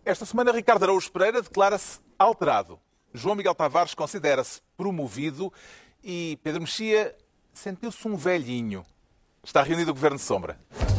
Esta semana, Ricardo Araújo Pereira declara-se alterado. João Miguel Tavares considera-se promovido e Pedro Mexia sentiu-se um velhinho. Está reunido o Governo de Sombra.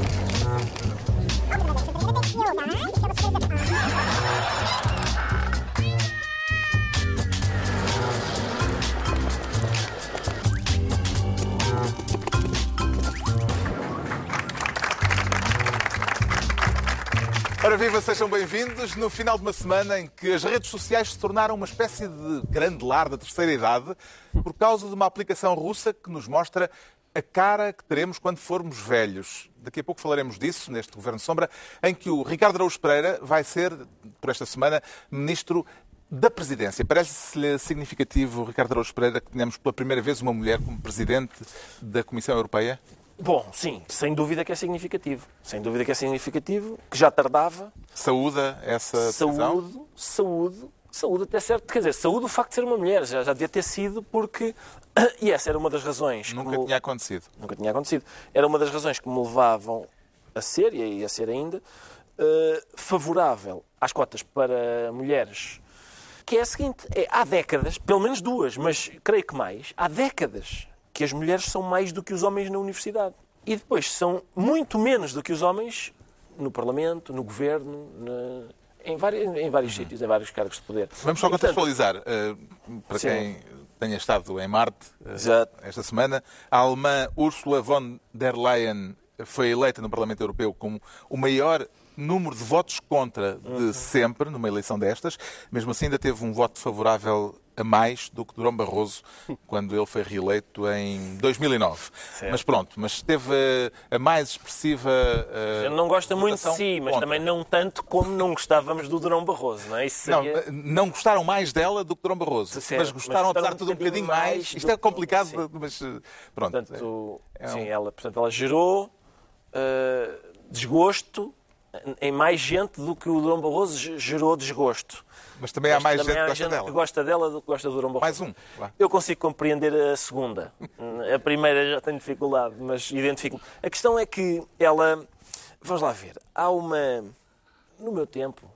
Ora viva, sejam bem-vindos no final de uma semana em que as redes sociais se tornaram uma espécie de grande lar da terceira idade por causa de uma aplicação russa que nos mostra a cara que teremos quando formos velhos. Daqui a pouco falaremos disso neste Governo de Sombra, em que o Ricardo Araújo Pereira vai ser, por esta semana, Ministro da Presidência. Parece-lhe significativo, Ricardo Araújo Pereira, que tenhamos pela primeira vez uma mulher como Presidente da Comissão Europeia? Bom, sim, sem dúvida que é significativo. Sem dúvida que é significativo, que já tardava. Saúda essa decisão? Saúde até certo. Quer dizer, saúde o facto de ser uma mulher. Já devia ter sido porque... E essa era uma das razões... Nunca tinha acontecido. Nunca tinha acontecido. Era uma das razões que me levavam a ser, e a ser ainda, favorável às cotas para mulheres. Que é a seguinte, há décadas, pelo menos duas, mas creio que mais, há décadas que as mulheres são mais do que os homens na universidade. E depois são muito menos do que os homens no Parlamento, no Governo, em vários sítios, em vários cargos de poder. Vamos só contextualizar, para quem tenha estado em Marte esta semana, a alemã Ursula von der Leyen foi eleita no Parlamento Europeu como o maior número de votos contra de sempre, numa eleição destas. Mesmo assim, ainda teve um voto favorável a mais do que Durão Barroso, quando ele foi reeleito em 2009. Certo. Mas pronto, mas teve a mais expressiva... Ele não gosta muito de si, mas contra. também não tanto como não gostávamos do Durão Barroso, não é? Isso seria... não gostaram mais dela do que Durão Barroso, Certo, mas gostaram, apesar de tudo, um bocadinho mais. Isto é complicado, sim. mas pronto. Portanto, ela gerou desgosto em mais gente do que o Durão Barroso gerou desgosto. Mas também há mais gente que gosta dela. Que gosta dela do que gosta do Durão Barroso. Mais um. Lá. Eu consigo compreender a segunda. A primeira já tenho dificuldade, mas identifico-me. A questão é que ela... Vamos lá ver. Há uma... No meu tempo...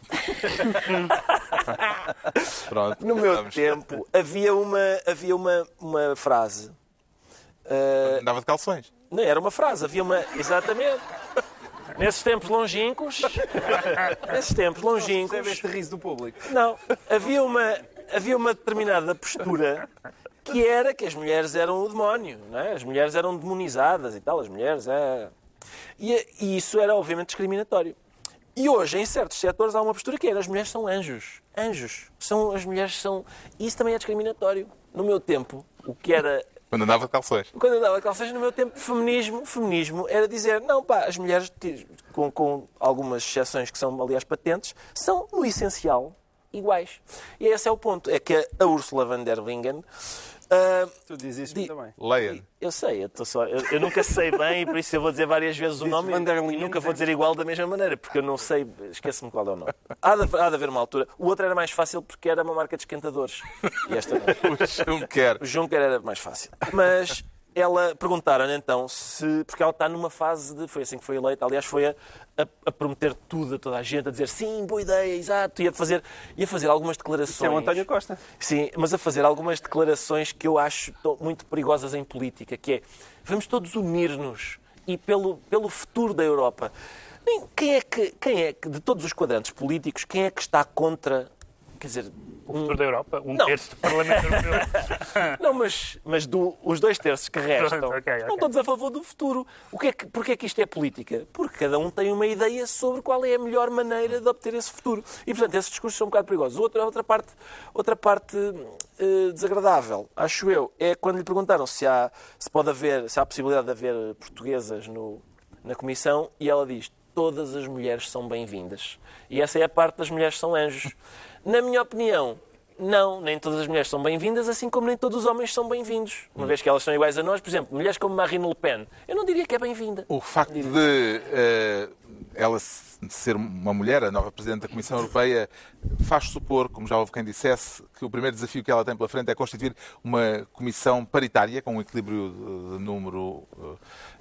Pronto, no meu tempo havia uma frase... Andava de calções. Não, era uma frase. Havia uma... Exatamente. Nesses tempos longínquos... Percebe este riso do público? Não. Havia uma determinada postura que era que as mulheres eram o demónio, não é? As mulheres eram demonizadas e tal. As mulheres... E isso era, obviamente, discriminatório. E hoje, em certos setores, há uma postura que era as mulheres são anjos. Anjos. As mulheres são... E isso também é discriminatório. No meu tempo, o que era... Quando andava de calções. Quando eu andava de calções, no meu tempo, feminismo era dizer, não pá, as mulheres, com algumas exceções que são, aliás, patentes, são, no essencial, iguais. E esse é o ponto. É que a Ursula von der Leyen... Tu dizes isto também. Leia. Eu sei, eu nunca sei bem e por isso eu vou dizer várias vezes o nome e nunca vou dizer igual da mesma maneira, porque eu não sei, esqueço-me qual é o nome. Há de haver uma altura. O outro era mais fácil porque era uma marca de esquentadores. E esta não. O Juncker era mais fácil. Mas ela perguntaram-lhe então se... Porque ela está numa fase de... Foi assim que foi eleita. Aliás, foi a prometer tudo a toda a gente, a dizer sim, boa ideia, exato. Ia fazer algumas declarações... Isso é o António Costa. Sim, mas a fazer algumas declarações que eu acho muito perigosas em política, que é, vamos todos unir-nos e pelo futuro da Europa. Quem é que, de todos os quadrantes políticos, quem é que está contra... Quer dizer... O futuro da Europa, terço do Parlamento Europeu. Não, mas os 2/3 que restam Okay. estão todos a favor do futuro. Porquê é que isto é política? Porque cada um tem uma ideia sobre qual é a melhor maneira de obter esse futuro. E, portanto, esses discursos são um bocado perigosos. Outra parte desagradável, acho eu, é quando lhe perguntaram se há a possibilidade de haver portuguesas na Comissão, e ela diz, todas as mulheres são bem-vindas. E essa é a parte das mulheres são anjos. Na minha opinião, não, nem todas as mulheres são bem-vindas, assim como nem todos os homens são bem-vindos. Uma vez que elas são iguais a nós, por exemplo, mulheres como Marine Le Pen, eu não diria que é bem-vinda. O facto de ela ser uma mulher, a nova Presidente da Comissão Europeia, faz supor, como já houve quem dissesse, que o primeiro desafio que ela tem pela frente é constituir uma comissão paritária, com um equilíbrio de número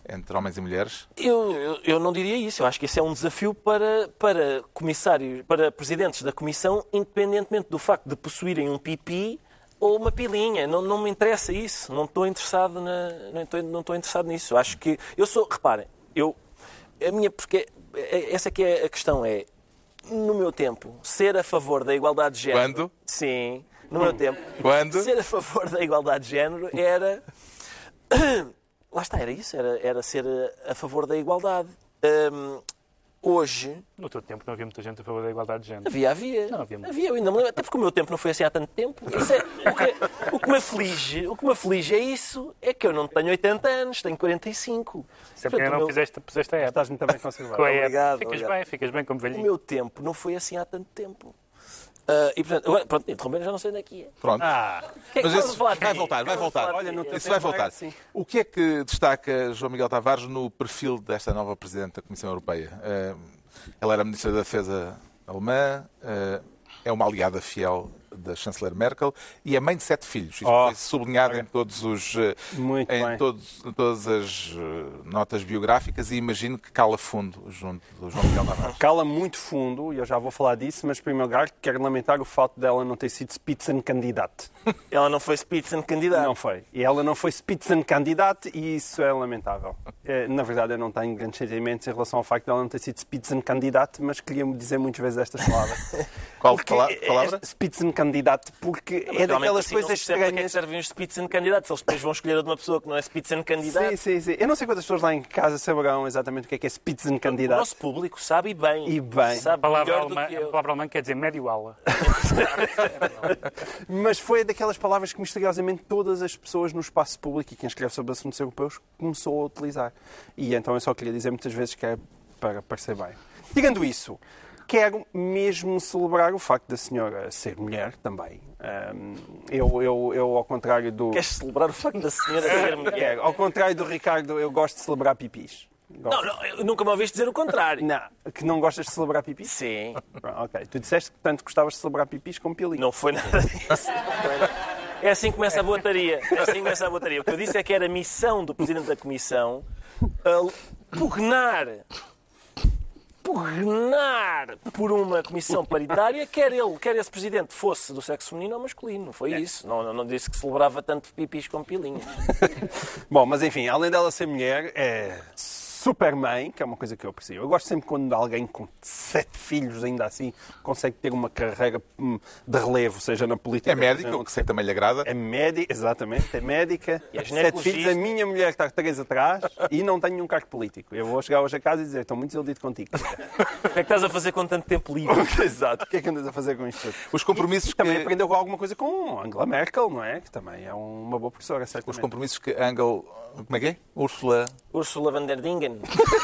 entre homens e mulheres? Eu não diria isso. Eu acho que esse é um desafio para comissários, para presidentes da Comissão, independentemente do facto de possuírem um pipi ou uma pilinha. Não me interessa isso. Não estou interessado não estou interessado nisso. Acho que reparem, porque essa que é a questão no meu tempo, ser a favor da igualdade de género. Quando? Sim, no meu tempo. Quando? Ser a favor da igualdade de género era lá está, era isso, era ser a favor da igualdade. Hoje... No teu tempo não havia muita gente a favor da igualdade de género. Havia. Não havia muito. Eu ainda me lembro, até porque o meu tempo não foi assim há tanto tempo. O que me aflige é isso, é que eu não tenho 80 anos, tenho 45. Sempre que não puseste a época. Estás muito bem conservado. Obrigado. Ficas bem como O velhinho. meu tempo não foi assim há tanto tempo. E portanto, agora, pronto, interromper, já não sei onde é que é. Pronto. Que é que Mas vamos isso falar? vai voltar. Olha, no teu Isso vai tempo voltar. era assim. O que é que destaca João Miguel Tavares no perfil desta nova Presidente da Comissão Europeia? Ela era Ministra da Defesa alemã, é uma aliada fiel da chanceler Merkel e é mãe de 7 filhos. Isto foi sublinhado em todas as notas biográficas e imagino que cala fundo junto do João Miguel Tavares. Cala muito fundo, e eu já vou falar disso, mas, em primeiro lugar, quero lamentar o facto dela não ter sido Spitzenkandidat. Ela não foi Spitzenkandidat. Não foi. E ela não foi Spitzenkandidat e isso é lamentável. Na verdade, eu não tenho grandes sentimentos em relação ao facto dela não ter sido Spitzenkandidat, mas queria dizer muitas vezes estas palavras. Qual Porque palavra? Spitzenkandidat, porque é daquelas coisas Para que é que estranhas. servem os Spitzenkandidatos? Eles depois vão escolher de uma pessoa que não é Spitzenkandidat. Sim. Eu não sei quantas pessoas lá em casa saberão exatamente o que é O Spitzenkandidat. nosso público sabe bem. E bem. A Sabe palavra melhor do que eu. alemã quer dizer médio ala. Mas foi daquelas palavras que misteriosamente todas as pessoas no espaço público e quem escreve sobre assuntos europeus começou a utilizar. E então eu só queria dizer muitas vezes que é para parecer bem. Digando isso, quero mesmo celebrar o facto da senhora ser mulher também. Eu ao contrário do... Queres celebrar o facto da senhora ser mulher? Ao contrário do Ricardo, eu gosto de celebrar pipis. Não, eu nunca me ouviste dizer o contrário. Não, que não gostas de celebrar pipis? Sim. Ok, tu disseste que tanto gostavas de celebrar pipis como pilinho. Não foi nada disso. É assim que começa a boataria. O que eu disse é que era missão do Presidente da Comissão pugnar por uma comissão paritária, quer esse Presidente fosse do sexo feminino ou masculino. Não foi isso. Não disse que celebrava tanto pipis como pilinhas. Bom, mas enfim, além dela ser mulher, é super mãe, que é uma coisa que eu aprecio. Eu gosto sempre quando alguém com 7 filhos, ainda assim, consegue ter uma carreira de relevo, seja na política... É médica, o que sei que também lhe agrada. É médica, exatamente, é médica. E é 7 filhos, ginecologista. a minha mulher está 3 atrás e não tem nenhum cargo político. Eu vou chegar hoje a casa e dizer, estou muito desiludido contigo. O que é que estás a fazer com tanto tempo livre? Exato, o que é que andas a fazer com isto tudo? Os compromissos Também que... aprendeu alguma coisa com Angela Merkel, não é? Que também é uma boa professora, Os certamente. compromissos que Angela... Como é que é? Ursula von der Dingen.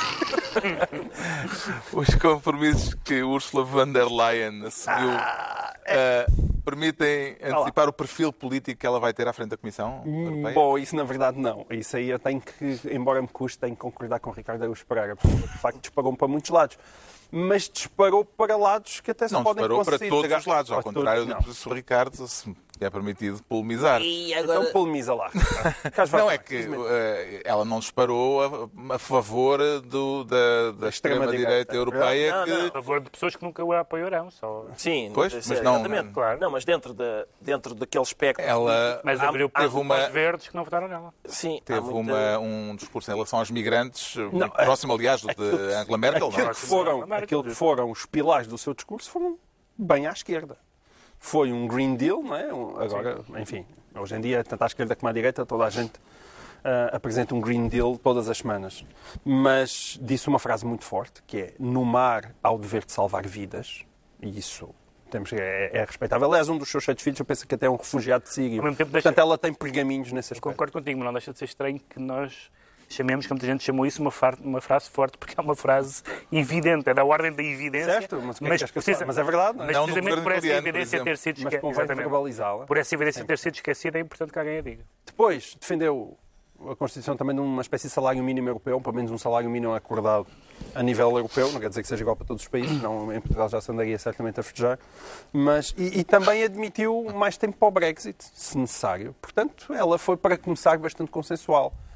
Os compromissos que Ursula von der Leyen assumiu permitem antecipar o perfil político que ela vai ter à frente da Comissão Europeia? Bom, isso na verdade não. Isso aí eu tenho que, embora me custe, tenho que concordar com o Ricardo Araújo Pereira, porque de facto disparou para muitos lados. Mas disparou para lados que até se Não, podem disparou para considerar... todos os lados, ao Para contrário todos, do professor Ricardo, se é permitido polemizar. E agora... Então polemiza lá. Não, é que ela não disparou a favor da extrema-direita europeia Não, que... não. A favor de pessoas que nunca a apoiarão. Só... Sim, Pois, mas mas não- exatamente. Claro. Não, mas dentro daquele espectro... Ela Mas abriu teve para uma... os verdes que não votaram nela. Sim, Teve há muita... um discurso em relação aos migrantes, muito próximo, aliás, do de Angela Merkel. Não é? Aquilo que foram os pilares do seu discurso foram bem à esquerda. Foi um Green Deal, não é? Agora, enfim, hoje em dia, tanto à esquerda como à direita, toda a gente apresenta um Green Deal todas as semanas. Mas disse uma frase muito forte, que é: no mar há o dever de salvar vidas. E isso é respeitável. Aliás, um dos seus 7 filhos, eu penso que até é um refugiado sírio. Ao mesmo tempo, Portanto, ela tem pergaminhos nesse aspecto. Concordo contigo, mas não deixa de ser estranho que nós chamemos, como muita gente chamou isso, uma frase forte, porque é uma frase evidente, é da ordem da evidência. Certo, mas o que é que queres que eu faça? Mas é verdade, não é? Mas Não no precisamente governo por essa italiano, por evidência exemplo. ter sido Mas esquecida. convém verbalizá-la. Por essa evidência ter sido esquecida, é importante que alguém a diga. Depois, defendeu a Constituição também de uma espécie de salário mínimo europeu, pelo menos um salário mínimo acordado a nível europeu, não quer dizer que seja igual para todos os países, não, em Portugal já se andaria certamente a festejar, mas, e também admitiu mais tempo para o Brexit, se necessário. Portanto, ela foi, para começar, bastante consensual.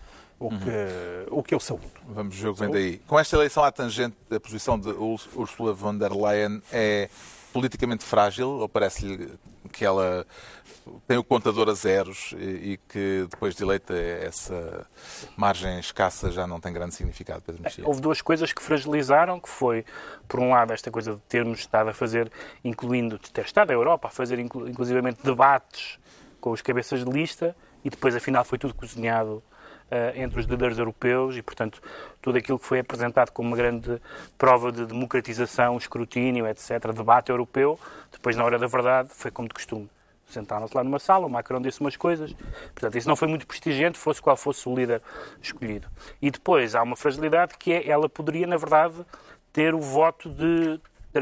o que eu saúdo. Vamos ver o que vem daí. Com esta eleição à tangente, a posição de Ursula von der Leyen é politicamente frágil ou parece-lhe que ela tem o contador a zeros e que depois de eleita essa margem escassa já não tem grande significado, Pedro Mexia? Houve duas coisas que fragilizaram, que foi, por um lado, esta coisa de termos estado a fazer, ter estado a Europa a fazer inclusivamente debates com os cabeças de lista e depois, afinal, foi tudo cozinhado entre os líderes europeus e, portanto, tudo aquilo que foi apresentado como uma grande prova de democratização, escrutínio, etc., debate europeu, depois, na hora da verdade, foi como de costume. Sentaram-se lá numa sala, o Macron disse umas coisas, portanto, isso não foi muito prestigiante, fosse qual fosse o líder escolhido. E depois há uma fragilidade que é, ela poderia, na verdade, ter o voto de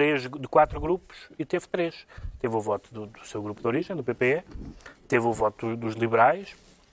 4 grupos e teve 3. Teve o voto do seu grupo de origem, do PPE, teve o voto dos liberais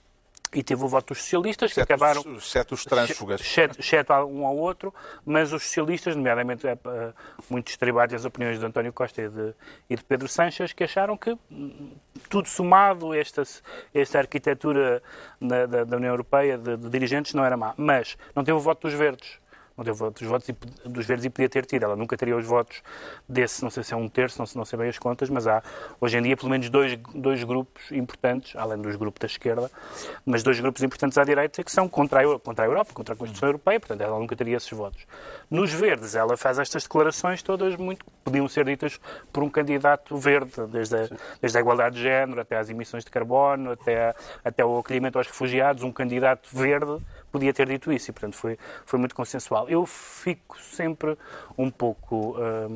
e teve o voto dos socialistas, que acabaram... Exceto os trânsfugas. Exceto um ao outro, mas os socialistas, nomeadamente muito estribados as opiniões de António Costa e de Pedro Sánchez, que acharam que, tudo somado, esta arquitetura da União Europeia de dirigentes não era má. Mas não teve o voto dos verdes. Não teve os votos dos verdes e podia ter tido. Ela nunca teria os votos desse, não sei se é um terço, não sei bem as contas, mas há hoje em dia pelo menos dois grupos importantes, além dos grupos da esquerda, mas 2 grupos importantes à direita que são contra a Europa, contra a Constituição Europeia, portanto ela nunca teria esses votos. Nos verdes ela faz estas declarações todas muito podiam ser ditas por um candidato verde, desde a igualdade de género até às emissões de carbono, até o acolhimento aos refugiados, um candidato verde podia ter dito isso e, portanto, foi muito consensual. Eu fico sempre um pouco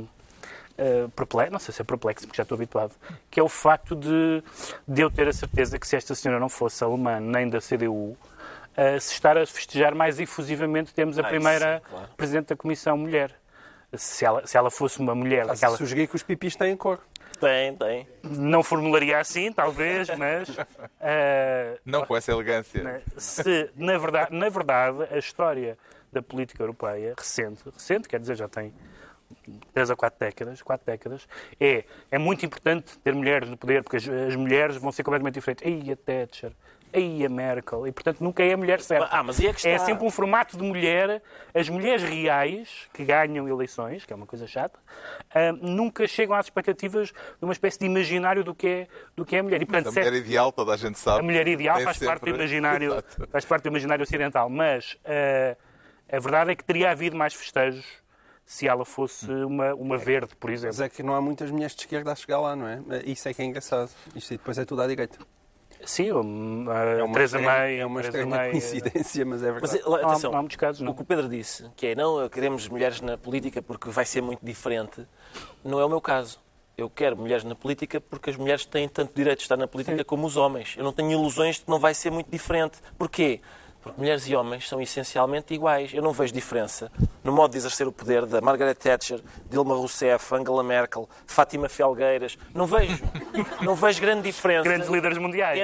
perplexo, não sei se é perplexo, porque já estou habituado, que é o facto de eu ter a certeza que se esta senhora não fosse alemã nem da CDU, se estar a festejar mais efusivamente, temos a primeira Presidente da Comissão mulher. Se ela fosse uma mulher... Sugeri que os pipis têm cor. Tem. Não formularia assim, talvez, mas... não com essa elegância. Se, na verdade, a história da política europeia, recente, quer dizer, já tem 3 ou 4 décadas, é muito importante ter mulheres no poder, porque as mulheres vão ser completamente diferentes. Aí a Thatcher, aí a Merkel, e portanto nunca é a mulher certa. Mas é sempre um formato de mulher. As mulheres reais que ganham eleições, que é uma coisa chata, nunca chegam às expectativas de uma espécie de imaginário do que é a mulher. E, portanto, a mulher ideal, toda a gente sabe. A mulher ideal faz parte do imaginário ocidental, mas a verdade é que teria havido mais festejos se ela fosse uma verde, por exemplo. Mas é que não há muitas mulheres de esquerda a chegar lá, não é? Isso é que é engraçado. Isto depois é tudo à direita. Sim, Teresa May. É uma estranha coincidência, mas é verdade. Mas, atenção, não há muitos casos, não. O que o Pedro disse, que é não queremos mulheres na política porque vai ser muito diferente, não é o meu caso. Eu quero mulheres na política porque as mulheres têm tanto direito de estar na política como os homens. Eu não tenho ilusões de que não vai ser muito diferente. Porquê? Porque mulheres e homens são essencialmente iguais. Eu não vejo diferença no modo de exercer o poder da Margaret Thatcher, Dilma Rousseff, Angela Merkel, Fátima Felgueiras. Não vejo grande diferença. Grandes líderes mundiais.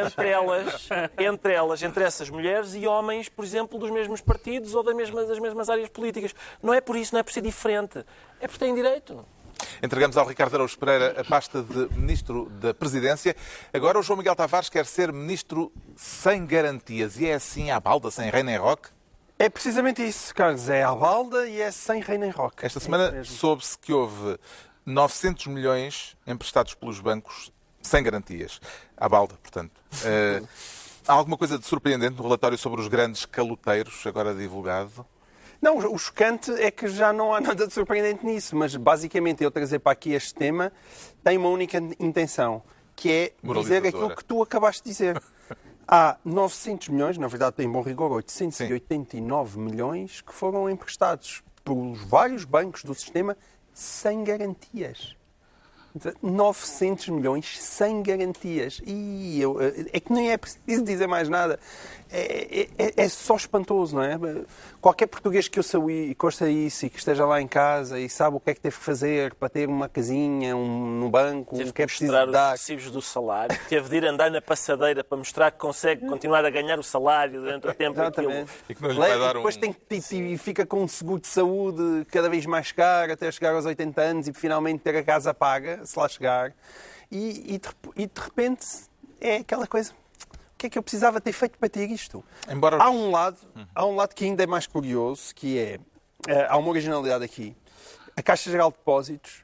Entre essas mulheres e homens, por exemplo, dos mesmos partidos ou das mesmas áreas políticas. Não é por isso, não é por ser diferente. É porque têm direito. Entregamos ao Ricardo Araújo Pereira a pasta de Ministro da Presidência. Agora o João Miguel Tavares quer ser Ministro sem garantias. E é assim à balda, sem rei nem roque? É precisamente isso, Carlos. É à balda e é sem rei nem roque. Esta semana soube-se que houve 900 milhões emprestados pelos bancos sem garantias. À balda, portanto. Há alguma coisa de surpreendente no relatório sobre os grandes caloteiros, agora divulgado? Não, o chocante é que já não há nada de surpreendente nisso, mas basicamente eu trazer para aqui este tema tem uma única intenção, que é dizer aquilo que tu acabaste de dizer. Há 900 milhões, na verdade tem bom rigor 889 milhões, que foram emprestados pelos vários bancos do sistema sem garantias. 900 milhões sem garantias. E é que nem é preciso dizer mais nada. É só espantoso, não é? Qualquer português que ouça isso e que esteja lá em casa e sabe o que é que teve que fazer para ter uma casinha, no banco, teve o que é preciso dar dar. Os recibos do salário, teve de ir andar na passadeira para mostrar que consegue continuar a ganhar o salário durante o tempo. Exatamente. E que não lhe vai dar depois e fica com um seguro de saúde cada vez mais caro até chegar aos 80 anos e finalmente ter a casa paga, se lá chegar. E de repente é aquela coisa. que é que eu precisava ter feito para ter isto? Embora... Há um lado que ainda é mais curioso, que é, há uma originalidade aqui. A Caixa Geral de Depósitos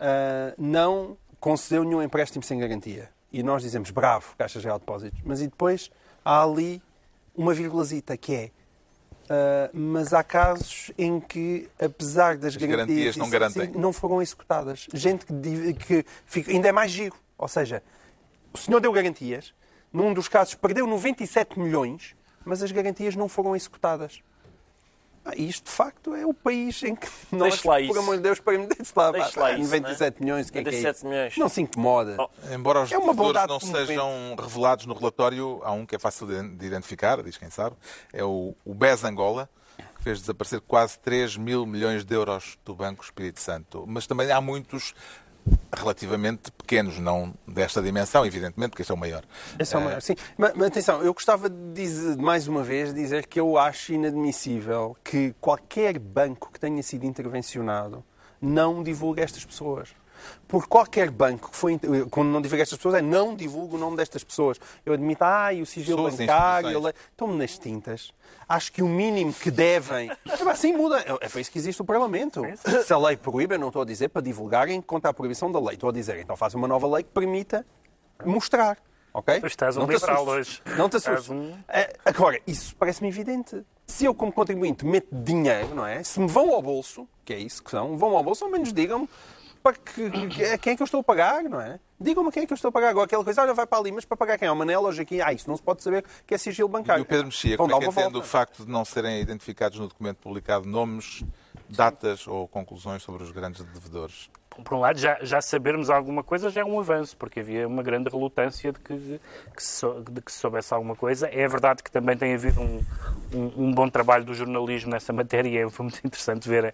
não concedeu nenhum empréstimo sem garantia. E nós dizemos, bravo, Caixa Geral de Depósitos. Mas e depois há ali uma virgulazita, que é, mas há casos em que, apesar das garantias não garantem, não foram executadas. Gente que fica, ainda é mais giro. Ou seja, o senhor deu garantias, num dos casos perdeu 97 milhões, mas as garantias não foram executadas. Isto, de facto, é o país em que nós, por amor de Deus, deixe lá 97 milhões, o que é que é isso? Milhões. Não se incomoda. Embora os uma devedores não sejam revelados no relatório, há um que é fácil de identificar, diz quem sabe, é o BES Angola, que fez desaparecer quase 3 mil milhões de euros do Banco Espírito Santo. Mas também há muitos relativamente pequenos, não desta dimensão, evidentemente, porque este é o maior. Esse é o maior, sim. Mas atenção, eu gostava de dizer, mais uma vez, dizer que eu acho inadmissível que qualquer banco que tenha sido intervencionado não divulgue estas pessoas. Por qualquer banco que foi, quando não divulga estas pessoas, não divulga o nome destas pessoas. Eu admito, o sigilo bancário, estão-me nas tintas. Acho que o mínimo que devem... Assim muda. É para isso que existe o Parlamento. Se a lei proíbe, eu não estou a dizer para divulgarem contra a proibição da lei. Estou a dizer, então faça uma nova lei que permita mostrar. Ok? Tu estás um liberal hoje. Não te assustes. Agora, isso parece-me evidente. Se eu, como contribuinte, meto dinheiro, não é? Se me vão ao bolso, que é isso que são, vão ao bolso, ao menos digam-me para quem é que eu estou a pagar, não é? Digam-me quem é que eu estou a pagar. Agora aquela coisa, vai para ali, mas para pagar quem? Ao Manela, hoje aqui, isso não se pode saber que é sigilo bancário. E o Pedro Mexia, como é que entende o facto de não serem identificados no documento publicado nomes, datas ou conclusões sobre os grandes devedores? Por um lado, já sabermos alguma coisa já é um avanço, porque havia uma grande relutância de que se soubesse alguma coisa. É verdade que também tem havido um bom trabalho do jornalismo nessa matéria, e foi muito interessante ver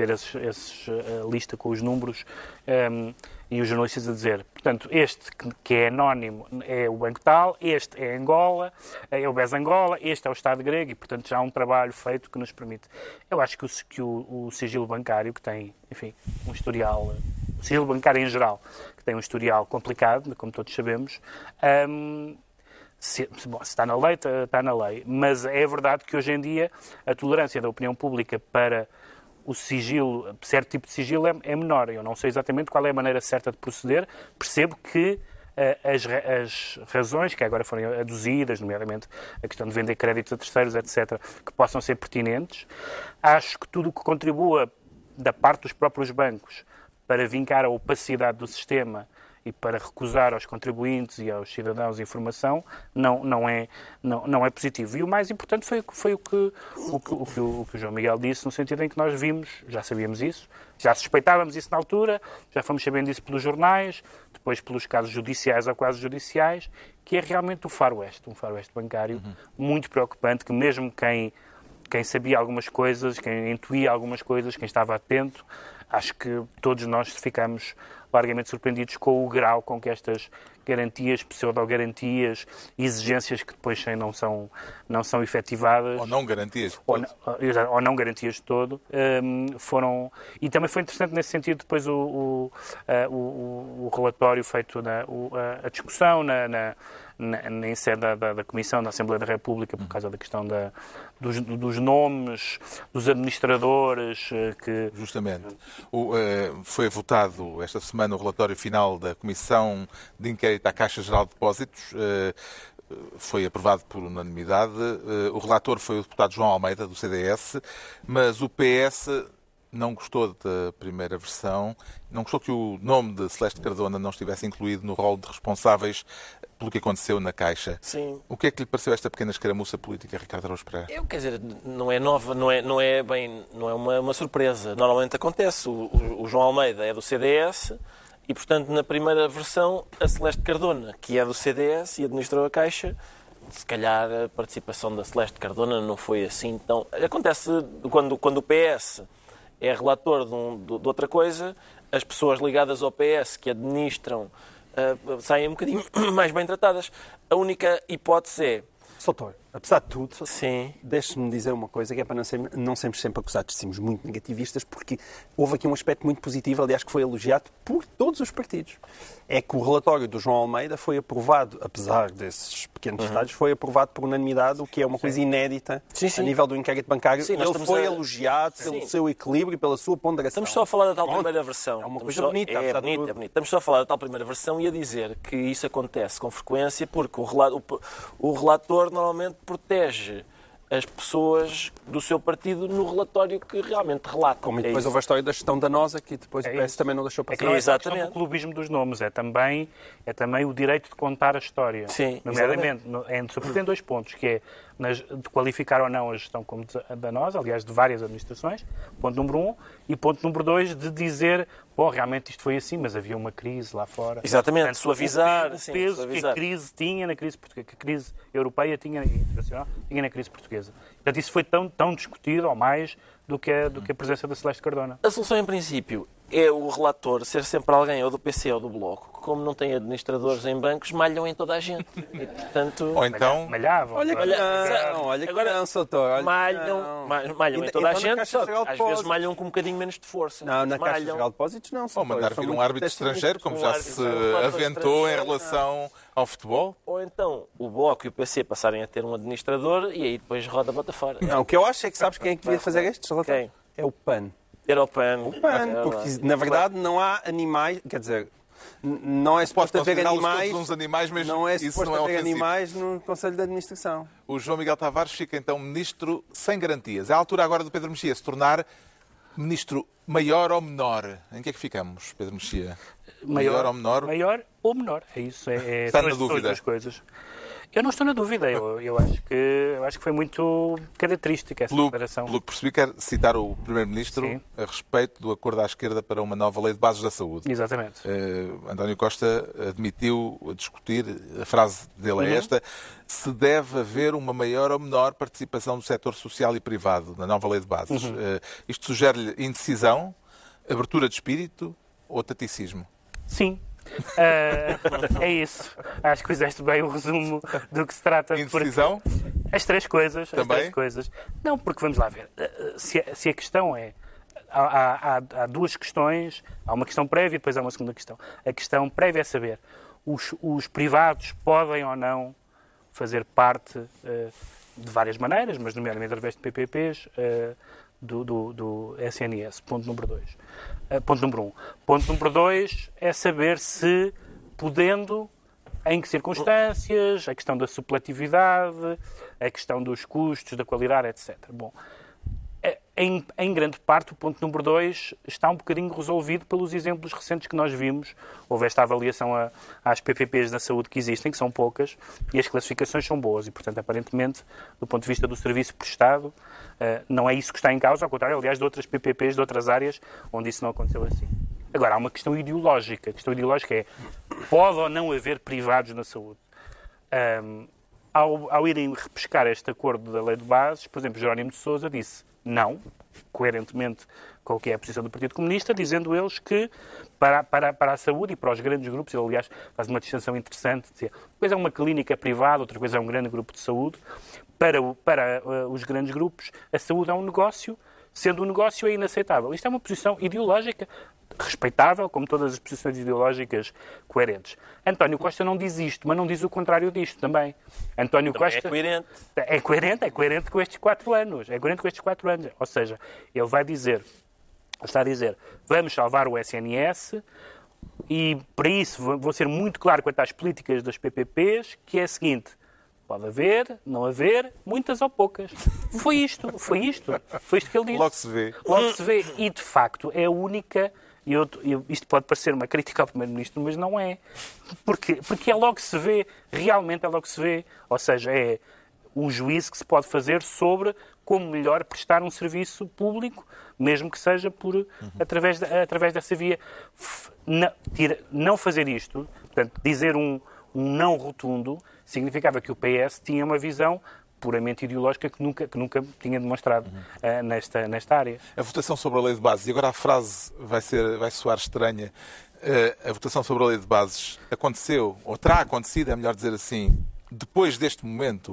a lista com os números e os jornalistas a dizer, portanto, este que é anónimo é o Banco Tal, este é Angola, é o BES Angola, este é o Estado grego, e, portanto, já há um trabalho feito que nos permite. Eu acho que o sigilo bancário, que tem, enfim, um historial, o sigilo bancário em geral, que tem um historial complicado, como todos sabemos, se está na lei, está na lei. Mas é verdade que hoje em dia a tolerância da opinião pública para o sigilo, certo tipo de sigilo, é menor. Eu não sei exatamente qual é a maneira certa de proceder. Percebo que as razões que agora foram aduzidas, nomeadamente a questão de vender créditos a terceiros, etc., que possam ser pertinentes. Acho que tudo o que contribua da parte dos próprios bancos para vincar a opacidade do sistema e para recusar aos contribuintes e aos cidadãos informação, não é positivo. E o mais importante foi o que o João Miguel disse, no sentido em que nós vimos, já sabíamos isso, já suspeitávamos isso na altura, já fomos sabendo isso pelos jornais, depois pelos casos judiciais ou quase judiciais, que é realmente um faroeste bancário muito preocupante, que mesmo quem sabia algumas coisas, quem intuía algumas coisas, quem estava atento, acho que todos nós ficamos largamente surpreendidos com o grau com que estas garantias, pseudo-garantias, exigências que depois não são efetivadas. Ou não garantias de todo. Ou não garantias de todo. Foram... E também foi interessante nesse sentido depois o relatório feito, a discussão em sede da Comissão da Assembleia da República, por causa da questão dos nomes, dos administradores que... Justamente. Foi votado esta semana o relatório final da Comissão de Inquérito à Caixa Geral de Depósitos. Foi aprovado por unanimidade. O relator foi o deputado João Almeida, do CDS, mas o PS não gostou da primeira versão, não gostou que o nome de Celeste Cardona não estivesse incluído no rol de responsáveis pelo que aconteceu na Caixa. Sim. O que é que lhe pareceu esta pequena escaramuça política, Ricardo Araújo Pereira? Quer dizer, não é nova, não é uma surpresa. Normalmente acontece. O João Almeida é do CDS e, portanto, na primeira versão, a Celeste Cardona, que é do CDS e administrou a Caixa, se calhar a participação da Celeste Cardona não foi assim tão... Acontece quando o PS é relator de outra coisa, as pessoas ligadas ao PS que administram saem um bocadinho mais bem tratadas. A única hipótese é... Soutor, apesar de tudo, Sim. deixe-me dizer uma coisa, que é para não sermos sempre acusados de sermos muito negativistas, porque houve aqui um aspecto muito positivo, aliás, que foi elogiado por todos os partidos. É que o relatório do João Almeida foi aprovado, apesar desses pequenos detalhes, foi aprovado por unanimidade, o que é uma coisa inédita a nível do inquérito bancário. Sim, ele foi elogiado pelo seu equilíbrio e pela sua ponderação. Estamos só a falar da tal primeira versão. É uma coisa bonita. É bonito. Estamos só a falar da tal primeira versão e a dizer que isso acontece com frequência porque o relator normalmente protege as pessoas do seu partido no relatório que realmente relata. Como depois houve a história da gestão danosa, que depois o PS também não deixou passar. Não é só a questão do clubismo dos nomes, é também o direito de contar a história. Sim, nomeadamente, sobretudo em 2 pontos, que é de qualificar ou não a gestão como danosa, aliás, de várias administrações, ponto número 1, e ponto número 2, de dizer, bom, realmente isto foi assim, mas havia uma crise lá fora. Exatamente, portanto, suavizar. O peso que a crise tinha na crise portuguesa, que a crise europeia tinha, internacional, tinha na crise portuguesa. Portanto, isso foi tão discutido, ou mais, do que a presença da Celeste Cardona. A solução, em princípio, é o relator ser sempre alguém ou do PC ou do Bloco, que, como não tem administradores em bancos, malham em toda a gente. E, portanto... Ou então... Malhavam. Olha que não, doutor. Malham em toda a gente, só que às vezes malham com um bocadinho menos de força. Não, na Caixa Geral de Depósitos não. Ou mandar vir um árbitro estrangeiro, como já se aventou em relação ao futebol. Ou então o Bloco e o PC passarem a ter um administrador e aí depois roda a bota fora. Não, o que eu acho é que sabes quem é que devia fazer estes relatórios? Quem? É o PAN. Era o PAN. Porque, na verdade, não há animais... Quer dizer, não é suposto haver animais... Todos uns animais, mas não é isso suposto não é haver ofensivo. animais no Conselho de Administração. O João Miguel Tavares fica, então, ministro sem garantias. É a altura agora do Pedro Mexia se tornar ministro maior ou menor. Em que é que ficamos, Pedro Mexia? Maior ou menor? Maior ou menor. É isso. Está na dúvida. Duas coisas. Eu não estou na dúvida. Eu acho que foi muito característica essa declaração. Pelo que percebi, quero citar o Primeiro-Ministro a respeito do acordo à esquerda para uma nova lei de bases da saúde. Exatamente. António Costa admitiu discutir, a frase dele é esta, se deve haver uma maior ou menor participação do setor social e privado na nova lei de bases. Isto sugere-lhe indecisão, abertura de espírito ou taticismo? Sim. É isso. Acho que fizeste bem o resumo do que se trata. Indecisão? As três coisas. Também? As três coisas. Não, porque vamos lá ver. Se a questão é... Há duas questões. Há uma questão prévia e depois há uma segunda questão. A questão prévia é saber os privados podem ou não fazer parte de várias maneiras, mas nomeadamente através de PPPs, do SNS. Ponto número 2. Ponto número 1. Ponto número 2 é saber se, podendo, em que circunstâncias, a questão da supletividade, a questão dos custos, da qualidade, etc. Bom, em grande parte, o ponto número 2 está um bocadinho resolvido pelos exemplos recentes que nós vimos. Houve esta avaliação às PPPs na saúde que existem, que são poucas, e as classificações são boas. E, portanto, aparentemente, do ponto de vista do serviço prestado, não é isso que está em causa, ao contrário, aliás, de outras PPPs de outras áreas onde isso não aconteceu assim. Agora, há uma questão ideológica. A questão ideológica é, pode ou não haver privados na saúde? Ao irem repescar este acordo da lei de bases, por exemplo, Jerónimo de Sousa disse não, coerentemente com o que é a posição do Partido Comunista, dizendo eles que para a saúde e para os grandes grupos, ele, aliás, faz uma distinção interessante, dizia, uma coisa é uma clínica privada, outra coisa é um grande grupo de saúde. Para os grandes grupos, a saúde é um negócio, sendo um negócio é inaceitável. Isto é uma posição ideológica respeitável, como todas as posições ideológicas coerentes. António Costa não diz isto, mas não diz o contrário disto também. António Costa é coerente. É coerente com estes 4 anos. Ou seja, ele está a dizer, vamos salvar o SNS e, para isso, vou ser muito claro quanto às políticas das PPPs, que é a seguinte: pode haver, não haver, muitas ou poucas. Foi isto que ele disse. Logo se vê. E, de facto, é a única... Isto pode parecer uma crítica ao Primeiro-Ministro, mas não é. Porque é logo se vê, realmente é logo se vê. Ou seja, é um juízo que se pode fazer sobre como melhor prestar um serviço público, mesmo que seja através dessa via. Não fazer isto, portanto, dizer um não rotundo, significava que o PS tinha uma visão puramente ideológica que nunca tinha demonstrado nesta área. A votação sobre a lei de bases, e agora a frase vai soar estranha, a votação sobre a lei de bases aconteceu, ou terá acontecido, é melhor dizer assim, depois deste momento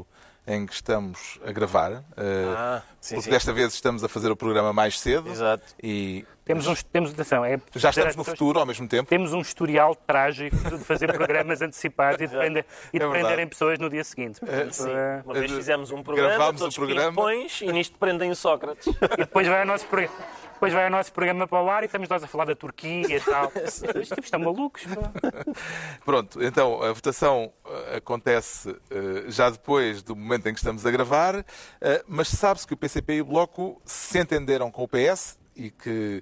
em que estamos a gravar. Sim, Porque sim. desta vez estamos a fazer o programa mais cedo. Exato. E Atenção, já estamos no futuro ao mesmo tempo. Temos um historial trágico de fazer programas antecipados e de prenderem pessoas no dia seguinte. Portanto, Uma vez fizemos um programa, Gravámos todos o programa. ping-pões, e nisto prendem o Sócrates. E depois vai o nosso programa para o ar e estamos nós a falar da Turquia e tal. Estes tipos estão malucos. Pá. Pronto, então a votação acontece já depois do momento em que estamos a gravar, mas sabe-se que o PCP e o Bloco se entenderam com o PS e que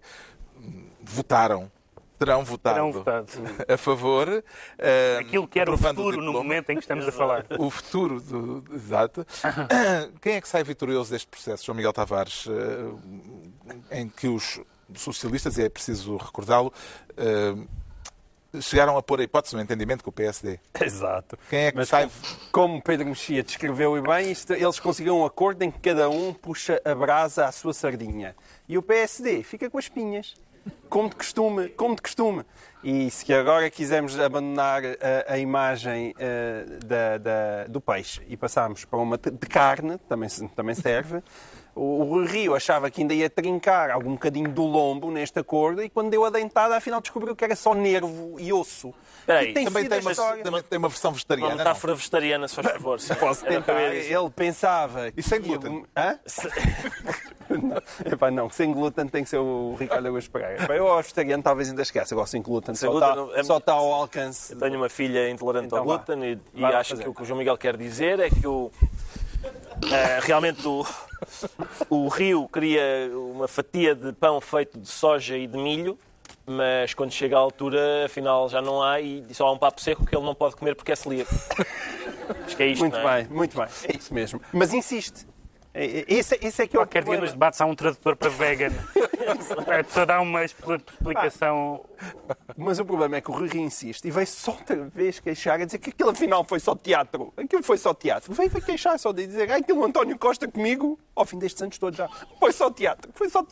terão votado a favor. Aquilo que era o aprovando futuro no diploma. momento em que estamos a falar. O futuro, exato. Quem é que sai vitorioso deste processo, João Miguel Tavares, em que os socialistas, e é preciso recordá-lo, chegaram a pôr a hipótese no entendimento com o PSD? Exato. Quem é que Mas sai... como Pedro Mexia descreveu e bem, eles conseguiram um acordo em que cada um puxa a brasa à sua sardinha. E o PSD fica com as pinhas. Como de costume. E se agora quisermos abandonar a imagem do peixe e passarmos para uma de carne, também serve. O Rui Rio achava que ainda ia trincar algum bocadinho do lombo neste acordo e quando deu a dentada, afinal descobriu que era só nervo e osso. Espera aí, E tem Também sido tem a uma, história. também tem uma versão Uma vegetariana. metáfora vegetariana, se faz favor. sim. Posso Era o que eu tentar. ia dizer. Ele pensava... E sem glúten? Hã? Não, sem glúten tem que ser o Ricardo Augusto Pereira. Epá, eu ao vegetariano talvez ainda esquece. Agora sem glúten Sem só glúten, está ao alcance. Eu tenho uma filha intolerante Então ao vá. glúten e Vai lá acho fazer. que o que o João Miguel quer dizer é que realmente o Rio queria uma fatia de pão feito de soja e de milho, mas quando chega à altura, afinal já não há e só há um papo seco que ele não pode comer porque é celíaco. Acho que é isto, Muito não é? bem, muito bem. É isso mesmo. Mas insiste. Esse é que é o Qualquer dia problema. nos debates há um tradutor para vegan. Para dar uma explicação. Mas o problema é que o Rui Rio insiste e veio só outra vez queixar a dizer que aquilo afinal foi só teatro. Aquilo foi só teatro. Veio queixar só de dizer aquilo o António Costa comigo, ao fim destes anos todos já, foi só teatro.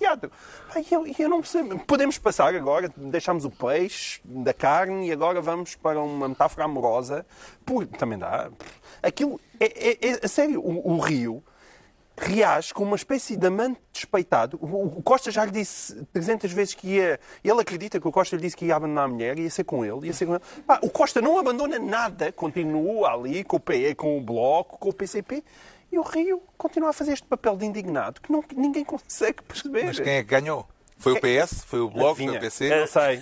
Eu não percebo. Podemos passar agora, deixamos o peixe da carne e agora vamos para uma metáfora amorosa. Também dá. Aquilo, a sério, o Rio reage com uma espécie de amante despeitado. O Costa já lhe disse 300 vezes que ia... Ele acredita que o Costa lhe disse que ia abandonar a mulher, ia ser com ele. O Costa não abandona nada. Continua ali com o PE, com o Bloco, com o PCP. E o Rio continua a fazer este papel de indignado que ninguém consegue perceber. Mas quem é que ganhou? Foi o PS? Foi o Bloco? Foi o PC? Eu sei.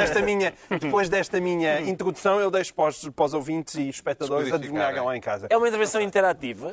Depois desta minha introdução, eu deixo para os ouvintes e espectadores Descodificar, adivinharem lá em casa. É uma intervenção interativa.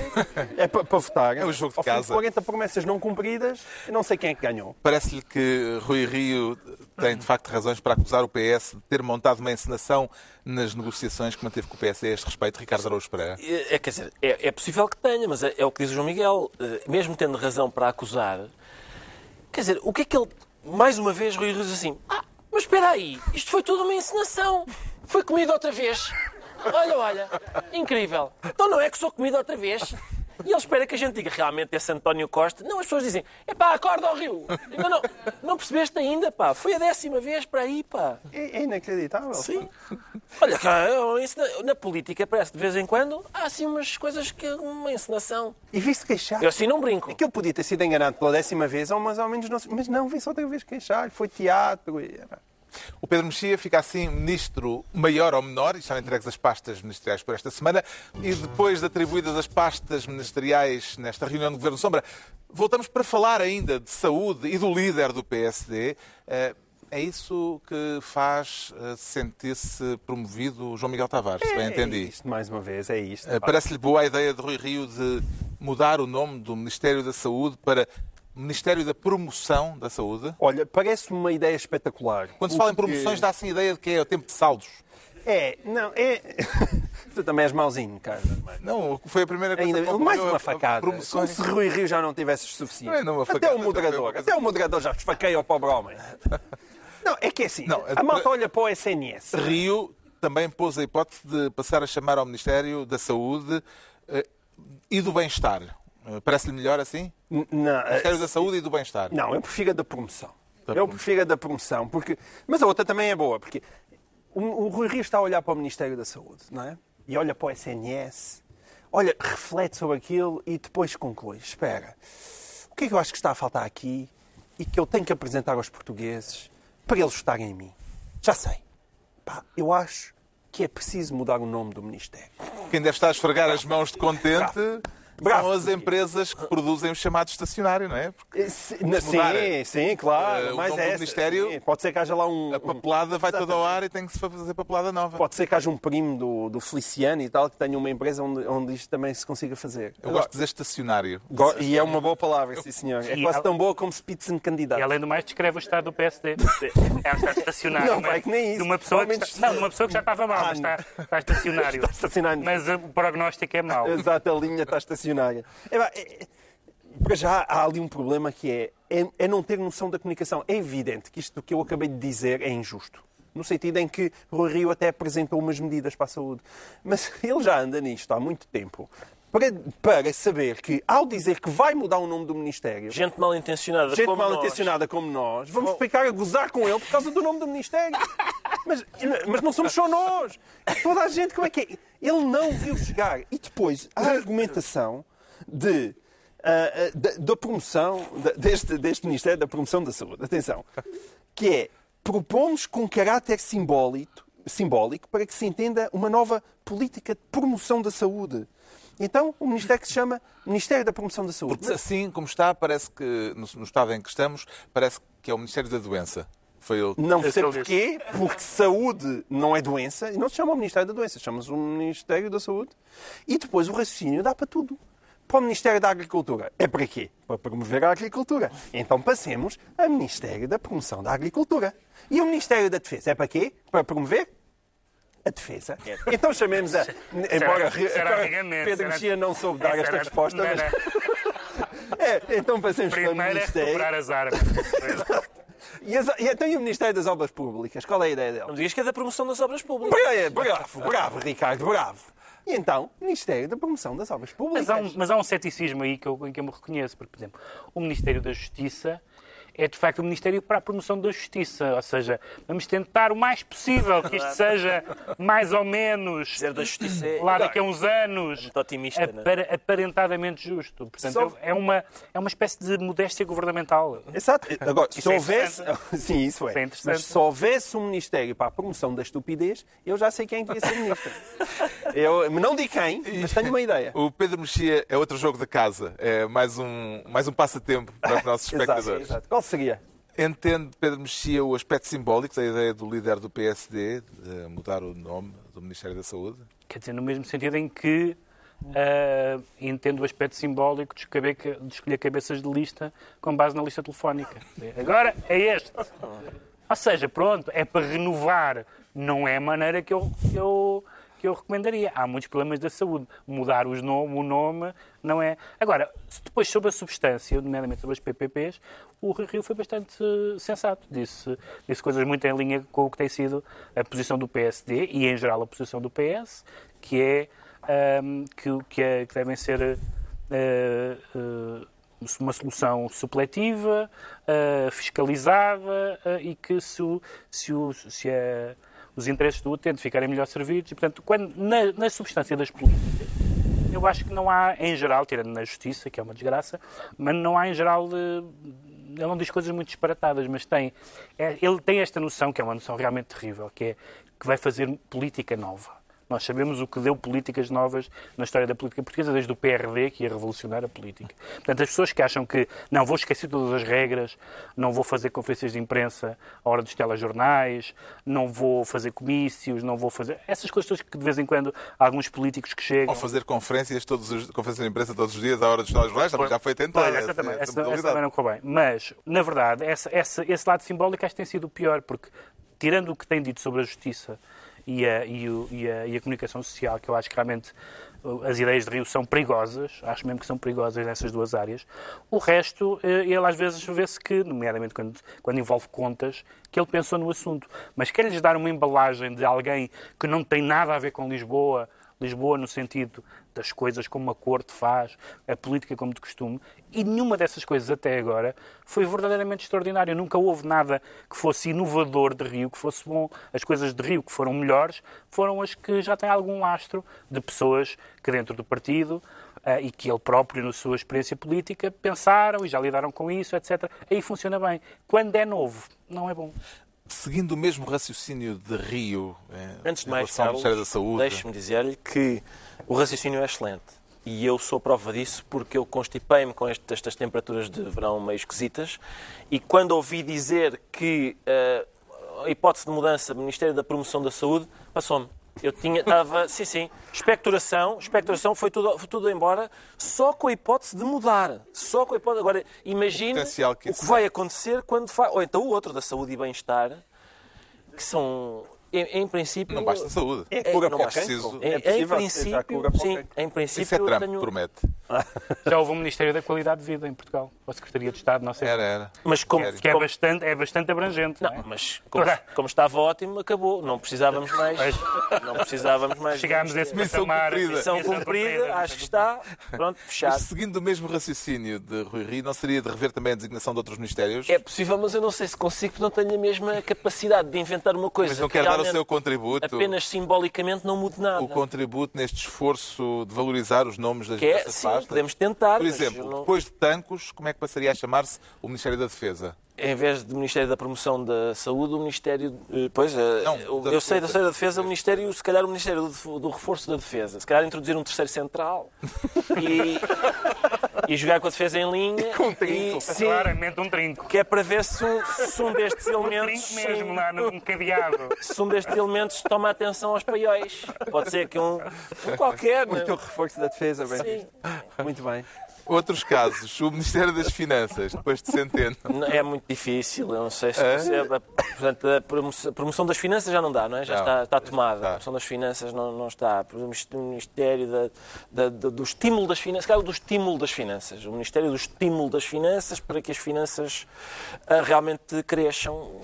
É para votar. É o jogo de Ao fim casa. 40 promessas não cumpridas, eu não sei quem é que ganhou. Parece-lhe que Rui Rio tem, de facto, razões para acusar o PS de ter montado uma encenação nas negociações que manteve com o PSD a este respeito, Ricardo Araújo Pereira? Quer dizer, é possível que tenha, mas é o que diz o João Miguel. Mesmo tendo razão para acusar, quer dizer, o que é que ele... Mais uma vez, Rui Rio diz assim, mas espera aí, isto foi tudo uma encenação. Foi comida outra vez. Olha, incrível. Então não é que sou comida outra vez. E ele espera que a gente diga realmente esse António Costa. Não, as pessoas dizem, acorda ao Rio. Não percebeste ainda, pá. Foi a 10ª vez para aí, pá. É inacreditável. Sim. Olha, na política parece de vez em quando há assim umas coisas que uma encenação. E viste queixar. Eu assim não brinco. Aquilo podia ter sido enganado pela 10ª vez, mas ao menos não. Mas não, vi-se outra vez queixar. Foi teatro. O Pedro Mexia fica assim ministro maior ou menor, e estão entregues as pastas ministeriais por esta semana, e depois de atribuídas as pastas ministeriais nesta reunião do Governo Sombra, voltamos para falar ainda de saúde e do líder do PSD. É isso que faz sentir-se promovido João Miguel Tavares, se bem entendi. É isto, mais uma vez, é isto. Parece-lhe boa a ideia de Rui Rio de mudar o nome do Ministério da Saúde para Ministério da Promoção da Saúde? Olha, parece-me uma ideia espetacular. Quando se fala em promoções, dá assim a ideia de que é o tempo de saldos. Tu também és mauzinho, cara. Não, foi a primeira coisa que me Mais ocorreu, uma facada. Como promoções. se Rui Rio já não tivesse suficiente. Não é uma facada, Até o moderador já esfaqueia o pobre homem. Não, é que é assim. A malta olha para o SNS. Rio também pôs a hipótese de passar a chamar ao Ministério da Saúde e do Bem-Estar. Parece-lhe melhor assim? Não, Ministério da Saúde e do Bem-Estar. não, eu prefiro a da promoção. Prefiro a da promoção. Mas a outra também é boa, porque o Rui Rio está a olhar para o Ministério da Saúde, não é? E olha para o SNS. olha, reflete sobre aquilo e depois conclui. Espera, o que é que eu acho que está a faltar aqui e que eu tenho que apresentar aos portugueses para eles votarem em mim? Já sei. Pá, eu acho que é preciso mudar o nome do Ministério. Quem deve estar a esfregar as mãos de contente Bravo. são as empresas que produzem o chamado estacionário, não é? Porque Sim, claro. o Mas nome do Ministério, sim, pode ser que haja lá a papelada vai toda ao ar e tem que se fazer papelada nova. Pode ser que haja um primo do Feliciano e tal que tenha uma empresa onde isto também se consiga fazer. Eu gosto de dizer estacionário. E é uma boa palavra, sim senhor. É quase tão boa como Spitzenkandidat. E além do mais, descreve o estado do PSD. É um estado estacionário. Não, vai que nem isso. De uma pessoa que Provavelmente- de uma pessoa que já estava mal, mas está estacionário. Está estacionário. Mas o prognóstico é mau. Exato, a linha está estacionária. Para já há ali um problema que é não ter noção da comunicação. É evidente que isto do que eu acabei de dizer é injusto. No sentido em que Rui Rio até apresentou umas medidas para a saúde. Mas ele já anda nisto há muito tempo para saber que, ao dizer que vai mudar o nome do Ministério, Gente mal intencionada gente como mal nós. intencionada como nós, vamos ficar a gozar com ele por causa do nome do Ministério. Mas não somos só nós. Toda a gente, como é que é? Ele não viu chegar. E depois, a argumentação da promoção deste Ministério da Promoção da Saúde. Atenção. Que é, propomos com caráter simbólico para que se entenda uma nova política de promoção da saúde. Então, o Ministério que se chama Ministério da Promoção da Saúde. Porque assim como está, parece que, no estado em que estamos, parece que é o Ministério da Doença. Foi ele. Não sei ele porquê, porque saúde não é doença, e não se chama o Ministério da Doença, chama-se o Ministério da Saúde. E depois o raciocínio dá para tudo. Para o Ministério da Agricultura. É para quê? Para promover a agricultura. Então passemos ao Ministério da Promoção da Agricultura. E o Ministério da Defesa é para quê? Para promover a defesa. Então chamemos a... Embora Pedro Mexia não soube dar esta resposta, mas... Então passemos para o Primeiro é Ministério... recuperar as armas. E então e o Ministério das Obras Públicas? Qual é a ideia dele? Não me digas que é da promoção das obras públicas. Bravo, Ricardo, bravo. E então, Ministério da Promoção das Obras Públicas. Mas há um ceticismo aí em que eu me reconheço. Porque, por exemplo, o Ministério da Justiça é, de facto, o Ministério para a Promoção da Justiça. Ou seja, vamos tentar o mais possível que isto seja mais ou menos, Dizer da justiça lá daqui a uns anos, muito otimista, não é? aparentadamente justo. Portanto, é uma espécie de modéstia governamental. Exato. Agora, se Isso é houvesse... Sim, isso é. Isso é interessante. Mas se houvesse um Ministério para a promoção da estupidez, eu já sei quem devia ser ministro. Eu não digo quem, mas tenho uma ideia. O Pedro Mexia é outro jogo de casa. É mais um passatempo para os nossos espectadores. Exato. Qual seria? Entende, Pedro Mexia, o aspecto simbólico da ideia do líder do PSD de mudar o nome do Ministério da Saúde? Quer dizer, no mesmo sentido em que entendo o aspecto simbólico de escolher cabeças de lista com base na lista telefónica. Agora é este. Ou seja, pronto, é para renovar. Não é a maneira que eu recomendaria. Há muitos problemas da saúde. Mudar o nome não é... Agora, depois sobre a substância, nomeadamente sobre as PPPs, o Rio foi bastante sensato. Disse coisas muito em linha com o que tem sido a posição do PSD e, em geral, a posição do PS, que é que devem ser uma solução supletiva, fiscalizada e que os interesses do utente ficarem melhor servidos. E, portanto, na substância das políticas, eu acho que não há, em geral, tirando na justiça, que é uma desgraça, mas não há, em geral, ele não diz coisas muito disparatadas, mas ele tem esta noção, que é uma noção realmente terrível, que vai fazer política nova. Nós sabemos o que deu políticas novas na história da política portuguesa, desde o PRD, que ia revolucionar a política. Portanto, as pessoas que acham que não vou esquecer todas as regras, não vou fazer conferências de imprensa à hora dos telejornais, não vou fazer comícios, não vou fazer... Essas coisas que, de vez em quando, há alguns políticos que chegam... Ou fazer conferências de imprensa todos os dias à hora dos telejornais, também já foi tentado. Essa também não correu bem. Mas, na verdade, esse lado simbólico acho que tem sido o pior, porque, tirando o que tem dito sobre a justiça e a comunicação social, que eu acho que realmente as ideias de Rio são perigosas, acho mesmo que são perigosas nessas duas áreas. O resto, ele às vezes vê-se que, nomeadamente quando envolve contas, que ele pensou no assunto. Mas quer-lhes dar uma embalagem de alguém que não tem nada a ver com Lisboa, Lisboa no sentido das coisas como a corte faz, a política como de costume, e nenhuma dessas coisas até agora foi verdadeiramente extraordinária. Nunca houve nada que fosse inovador de Rio, que fosse bom. As coisas de Rio que foram melhores foram as que já têm algum lastro de pessoas que dentro do partido e que ele próprio, na sua experiência política, pensaram e já lidaram com isso, etc. Aí funciona bem. Quando é novo, não é bom. Seguindo o mesmo raciocínio de Rio, Antes de em mais, relação ao Carlos, Ministério da Saúde, deixe-me dizer-lhe que o raciocínio é excelente. E eu sou prova disso porque eu constipei-me com estas temperaturas de verão meio esquisitas e quando ouvi dizer que a hipótese de mudança do Ministério da Promoção da Saúde, passou-me. Eu estava, sim, expectoração, foi tudo embora, só com a hipótese de mudar. Só com a hipótese. Agora, imagine o que vai acontecer quando faz. Ou então o outro, da saúde e bem-estar, que são, em princípio. não basta saúde. É cura para preciso. Em princípio, sim, em princípio. Isso é Trump, eu tenho... promete. Já houve um Ministério da Qualidade de Vida em Portugal, ou a Secretaria de Estado, não sei. Era. Mas como, Que é bastante abrangente. Não, Não, mas como estava ótimo, acabou. Não precisávamos mais. Não precisávamos mais. Chegámos a esse Missão patamar. cumprida. Missão cumprida, acho que está. Pronto, Mas fechado. seguindo o mesmo raciocínio de Rui Rio, não seria de rever também a designação de outros ministérios? É possível, mas eu não sei se consigo, porque não tenho a mesma capacidade de inventar uma coisa. Mas não que quer dar o realmente, seu contributo? apenas simbolicamente não mude nada. O contributo neste esforço de valorizar os nomes das Que é, diversas sim, pastas? podemos tentar. Por mas exemplo, eu não- depois de Tancos, como é que passaria a chamar-se o Ministério da Defesa? Em vez do Ministério da Promoção da Saúde, o Ministério. Pois, Não, da eu sei da Defesa. Defesa, o Ministério, se calhar o Ministério do Reforço da Defesa. Se calhar introduzir um terceiro central e jogar com a defesa em linha. Com trinco. Sim, Claramente um trinco. que é para ver se um destes Um elementos. trinco mesmo, lá num cadeado. Se um destes elementos toma atenção aos paióis. Pode ser que um qualquer. O Né? teu reforço da defesa, bem. Sim. Muito bem. Outros casos, o Ministério das Finanças, depois de Centeno. É muito difícil, eu não sei se É? percebe. Portanto, a promoção das finanças já não dá, não é? Já Não. está tomada. Está. A promoção das finanças não está. O Ministério do estímulo das finanças, claro, do estímulo das finanças. O Ministério do estímulo das finanças para que as finanças realmente cresçam.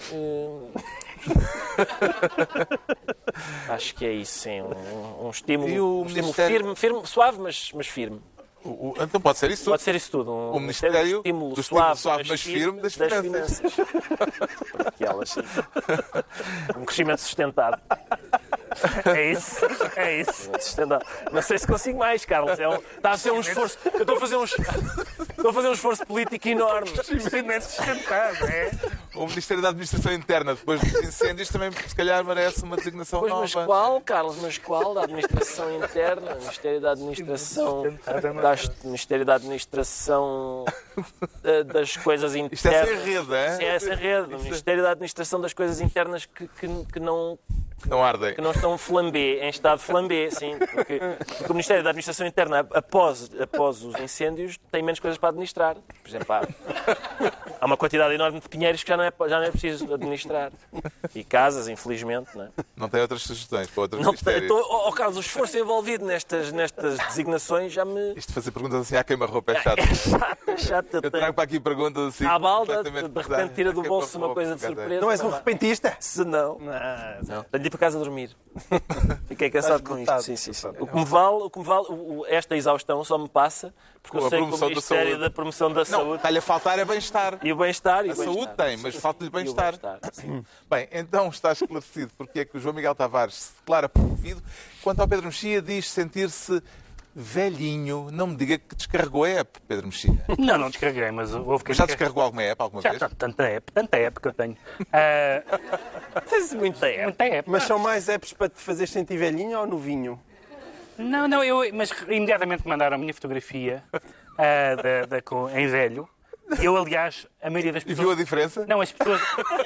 Acho que é isso, sim. Um estímulo, E o um estímulo Ministério- firme, suave, mas firme. Então pode ser isso? Pode ser isso tudo. O Ministério estímulo do estímulo suave, mas firme das finanças. Para que elas, um crescimento sustentado. É isso. É isso. Sustentado. Não sei se consigo mais, Carlos. Está a ser um esforço. Eu estou a fazer um esforço político enorme. Crescimento sustentado, é? O Ministério da Administração Interna, depois dos incêndios, também se calhar merece uma designação Pois, nova. mas qual, Carlos? Mas qual? Da Administração Interna? Ministério da Administração. Ministério da Administração das Coisas Isto é Internas. sem rede, é? Sim, é essa rede. O Ministério da Administração das Coisas Internas que não Não ardem. que não estão flambé, em estado flambé, sim. Porque o Ministério da Administração Interna, após os incêndios, tem menos coisas para administrar. Por exemplo, há uma quantidade enorme de pinheiros que já não é preciso administrar. E casas, infelizmente, não é? Não tem outras sugestões para outros Não, ministérios? Carlos, o esforço envolvido nestas designações já me... Isto de fazer perguntas assim à queima-roupa é chato. É chato. Eu trago para aqui perguntas assim. À balda, de completamente repente tira do pesadas. bolso uma coisa de surpresa. Não és um repentista? Se não... Não. Tenho de ir para casa dormir. Fiquei cansado com isto. esgotado. Sim. O que me vale, esta exaustão só me passa porque Com eu a sei que o promoção da Ministério saúde. da Promoção da Não, Saúde está-lhe a faltar é bem-estar. e o bem-estar. A saúde tem, mas falta-lhe bem-estar. Sim. Bem, então está esclarecido porque é que o João Miguel Tavares se declara promovido. Quanto ao Pedro Mexia, diz sentir-se velhinho. Não me diga que descarregou a app, Pedro Mexia. Não descarreguei, mas houve quem Mas já descarregou alguma app alguma Já, vez? tanta app que eu tenho. Tens muita época. Muita app. Mas são mais apps para te fazer sentir velhinho ou novinho? Não, mas imediatamente mandaram a minha fotografia em velho. Eu, aliás, a maioria das E viu a pessoas... diferença? Não, as pessoas,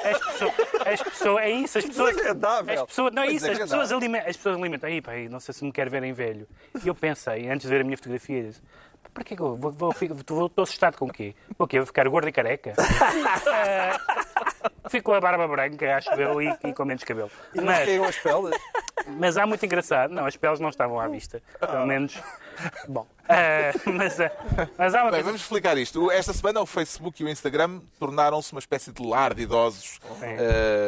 é isso, as pessoas... Desagradável. As pessoas, não é isso, as Desagradável. pessoas alimentam. Aí, pá, não sei se me quer ver em velho. E eu pensei, antes de ver a minha fotografia, disse, para que eu estou assustado com o quê? Com o quê? Vou ficar gordo e careca? Fico com a barba branca, acho eu, e com menos cabelo. E não caiam as peles? Mas há muito engraçado. Não, as peles não estavam à vista. Pelo menos. Bom. Mas há uma Bem, coisa. vamos explicar isto. Esta semana o Facebook e o Instagram tornaram-se uma espécie de lar de idosos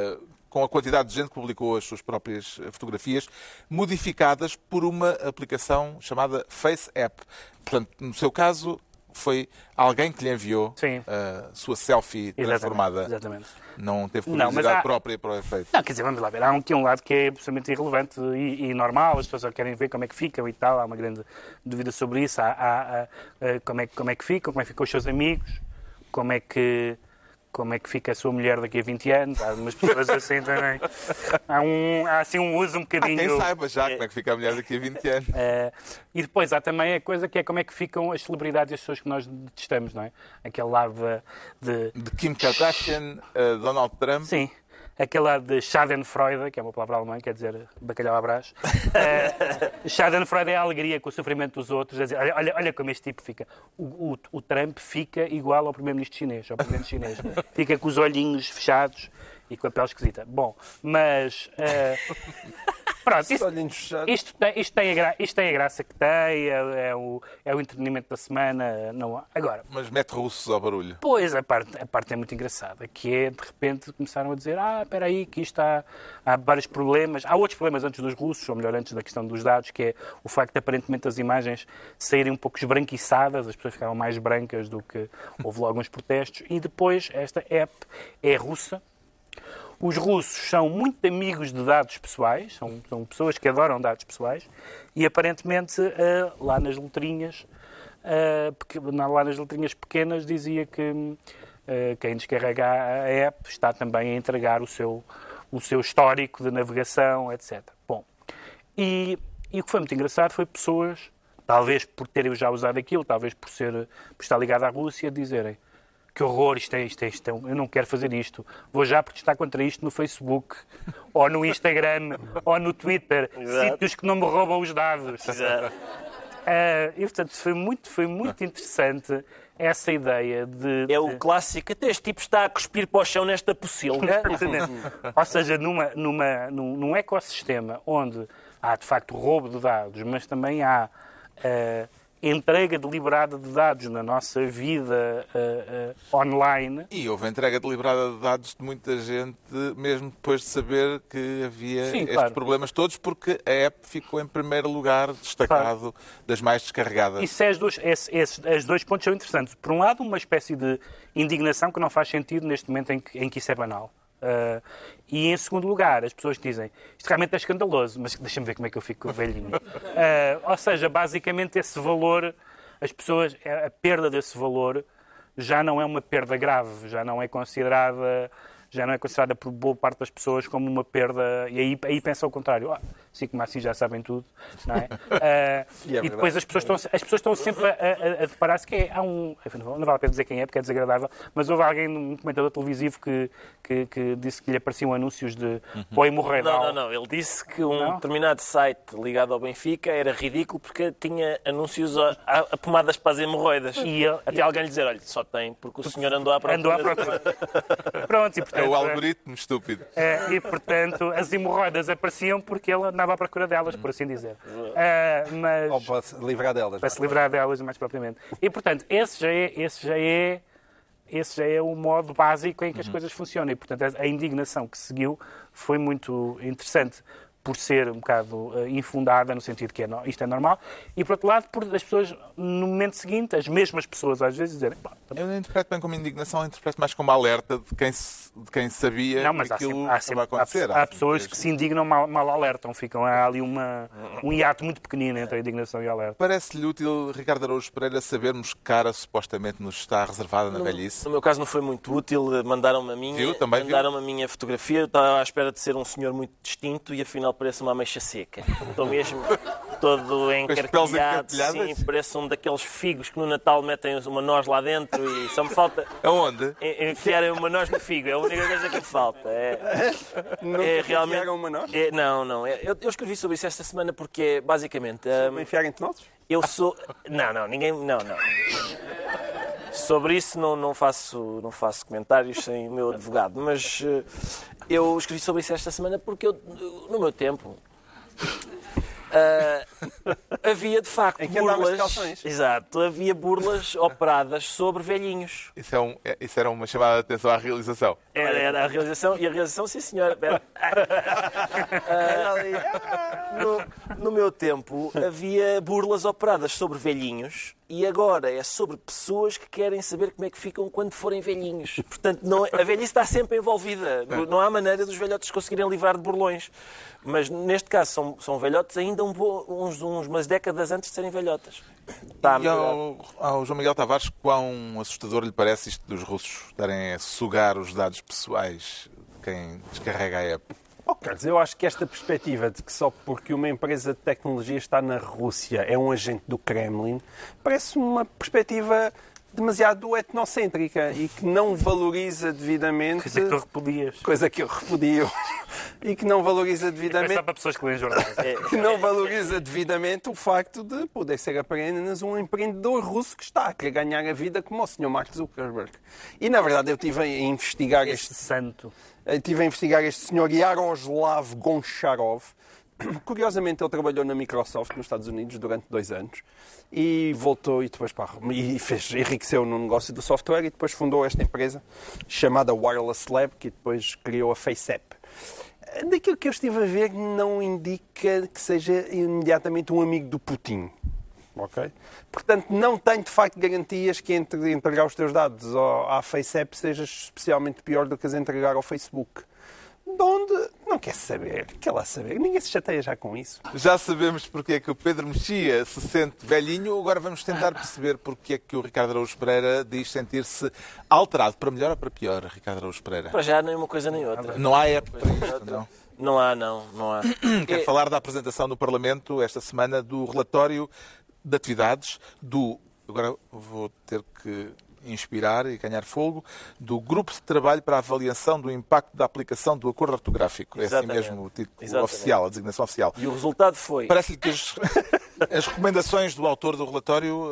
com a quantidade de gente que publicou as suas próprias fotografias, modificadas por uma aplicação chamada Face App. Portanto, no seu caso, foi alguém que lhe enviou a sua selfie transformada. Exatamente. Não teve curiosidade própria para o efeito. Não, quer dizer, vamos lá ver. Há aqui um lado que é absolutamente irrelevante e normal. As pessoas querem ver como é que ficam e tal. Há uma grande dúvida sobre isso. Como é que ficam os seus amigos, como é que fica a sua mulher daqui a 20 anos. Há umas pessoas assim também. Há assim um uso um bocadinho... Há quem saiba já como é que fica a mulher daqui a 20 anos. E depois há também a coisa que é como é que ficam as celebridades e as pessoas que nós detestamos, não é? Aquele lado de Kim Kardashian, Donald Trump. Sim. Aquele lado de Schadenfreude, que é uma palavra alemã, quer dizer bacalhau à brás. Schadenfreude é a alegria com o sofrimento dos outros. É dizer, olha como este tipo fica. O Trump fica igual ao primeiro-ministro chinês, ao presidente chinês. Fica com os olhinhos fechados e com a pele esquisita. Bom, mas... Pronto, isto tem a graça que tem, é o entretenimento da semana. Não, agora, mas mete russos ao barulho. Pois, a parte é muito engraçada, que é, de repente, começaram a dizer espera aí, que isto há vários problemas. Há outros problemas antes dos russos, ou melhor, antes da questão dos dados, que é o facto de, aparentemente, as imagens saírem um pouco esbranquiçadas, as pessoas ficaram mais brancas do que houve logo uns protestos. E depois, esta app é russa. Os russos são muito amigos de dados pessoais, são pessoas que adoram dados pessoais, e aparentemente lá nas letrinhas pequenas dizia que quem descarrega a app está também a entregar o seu histórico de navegação, etc. Bom, e o que foi muito engraçado foi pessoas, talvez por terem já usado aquilo, talvez por estar ligado à Rússia, dizerem: que horror, isto é, eu não quero fazer isto. Vou já protestar contra isto no Facebook, ou no Instagram, ou no Twitter. Exato. Sítios que não me roubam os dados. Exato. E, portanto, foi muito interessante essa ideia de... É o clássico, até este tipo está a cuspir para o chão nesta pocilga. Ou seja, num ecossistema onde há, de facto, roubo de dados, mas também há... entrega deliberada de dados na nossa vida online. E houve entrega deliberada de dados de muita gente, mesmo depois de saber que havia estes problemas todos, porque a app ficou em primeiro lugar, destacado das mais descarregadas. Esses dois pontos são interessantes. Por um lado, uma espécie de indignação que não faz sentido neste momento em que isso é banal. E em segundo lugar, as pessoas dizem isto realmente é escandaloso, mas deixa-me ver como é que eu fico velhinho. Ou seja, basicamente esse valor, a perda desse valor já não é uma perda grave, já não é considerada por boa parte das pessoas como uma perda, e aí pensa ao contrário, assim como assim já sabem tudo, não é? E depois as pessoas estão sempre a deparar-se que não vale a pena dizer quem é, porque é desagradável, mas houve alguém, um comentador televisivo que disse que lhe apareciam anúncios de pó hemorroidal. Não, ele disse que determinado site ligado ao Benfica era ridículo porque tinha anúncios a pomadas para as hemorroidas. Até alguém lhe dizer, olha, só tem porque o senhor andou à procura. Pronto, e portanto... É o algoritmo estúpido. E, portanto, as hemorroidas apareciam porque ele andava à procura delas, por assim dizer. Ou para se livrar delas. Para se livrar delas, mais propriamente. E, portanto, esse já é o modo básico em que as coisas funcionam. E, portanto, a indignação que seguiu foi muito interessante, por ser um bocado infundada, no sentido que isto é normal, e, por outro lado, por as pessoas, no momento seguinte, as mesmas pessoas, às vezes, dizerem... Eu não interpreto bem como indignação, eu interpreto mais como alerta de quem sabia que aquilo estava a acontecer. Há pessoas que se indignam, mal alertam, há ali um hiato muito pequenino entre a indignação e o alerta. Parece-lhe útil, Ricardo Araújo Pereira, sabermos que cara supostamente nos está reservada na velhice? No meu caso não foi muito útil, mandaram-me a minha fotografia, eu estava à espera de ser um senhor muito distinto e afinal parece uma ameixa seca. Estou mesmo todo encarquilhado, sim, parece um daqueles figos que no Natal metem uma noz lá dentro e só me falta... Aonde? Enfiarem uma noz no figo, é a única coisa que me falta. Realmente... uma noz? Não. Eu escrevi sobre isso esta semana porque, basicamente... Enfiarem-te nozes? Eu sou... Não, ninguém... Não. Sobre isso não faço comentários sem o meu advogado, mas eu escrevi sobre isso esta semana porque no meu tempo havia de facto burlas. Exato, havia burlas operadas sobre velhinhos. Isso era uma chamada de atenção à realização. Era a realização, e a realização, sim senhora. No meu tempo havia burlas operadas sobre velhinhos e agora é sobre pessoas que querem saber como é que ficam quando forem velhinhos. Portanto, a velhice está sempre envolvida. Não há maneira dos velhotes conseguirem livrar de burlões. Mas neste caso são velhotes ainda umas décadas antes de serem velhotas. E ao João Miguel Tavares, quão assustador lhe parece isto dos russos estarem a sugar os dados pessoais de quem descarrega a app? Carlos, eu acho que esta perspectiva de que só porque uma empresa de tecnologia está na Rússia é um agente do Kremlin parece uma perspectiva demasiado etnocêntrica e que não valoriza devidamente... Coisa que tu repudias. Coisa que eu repudio. E que não valoriza devidamente... É só para pessoas que leem jornais. Que não valoriza devidamente o facto de poder ser apenas um empreendedor russo que está a querer ganhar a vida como o Sr. Mark Zuckerberg. E, na verdade, eu estive a investigar este santo. Estive a investigar este Sr. Yaroslav Goncharov. Curiosamente, ele trabalhou na Microsoft nos Estados Unidos durante 2 anos e voltou e depois enriqueceu no negócio do software e depois fundou esta empresa chamada Wireless Lab, que depois criou a FaceApp. Daquilo que eu estive a ver, não indica que seja imediatamente um amigo do Putin. Okay? Portanto, não tenho de facto garantias que entregar os teus dados à FaceApp seja especialmente pior do que as entregar ao Facebook. De onde? Não quer saber. Quer lá saber? Ninguém se chateia já com isso. Já sabemos porque é que o Pedro Mexia se sente velhinho. Agora vamos tentar perceber porque é que o Ricardo Araújo Pereira diz sentir-se alterado. Para melhor ou para pior, Ricardo Araújo Pereira? Para já nem uma coisa nem outra. Não há época para isto, não? Não há. Quero falar da apresentação no Parlamento esta semana do relatório de atividades agora vou ter que inspirar e ganhar fogo, do Grupo de Trabalho para a Avaliação do Impacto da Aplicação do Acordo Ortográfico. Exatamente. É assim mesmo o título oficial, a designação oficial. E o resultado foi... Parece-lhe que as recomendações do autor do relatório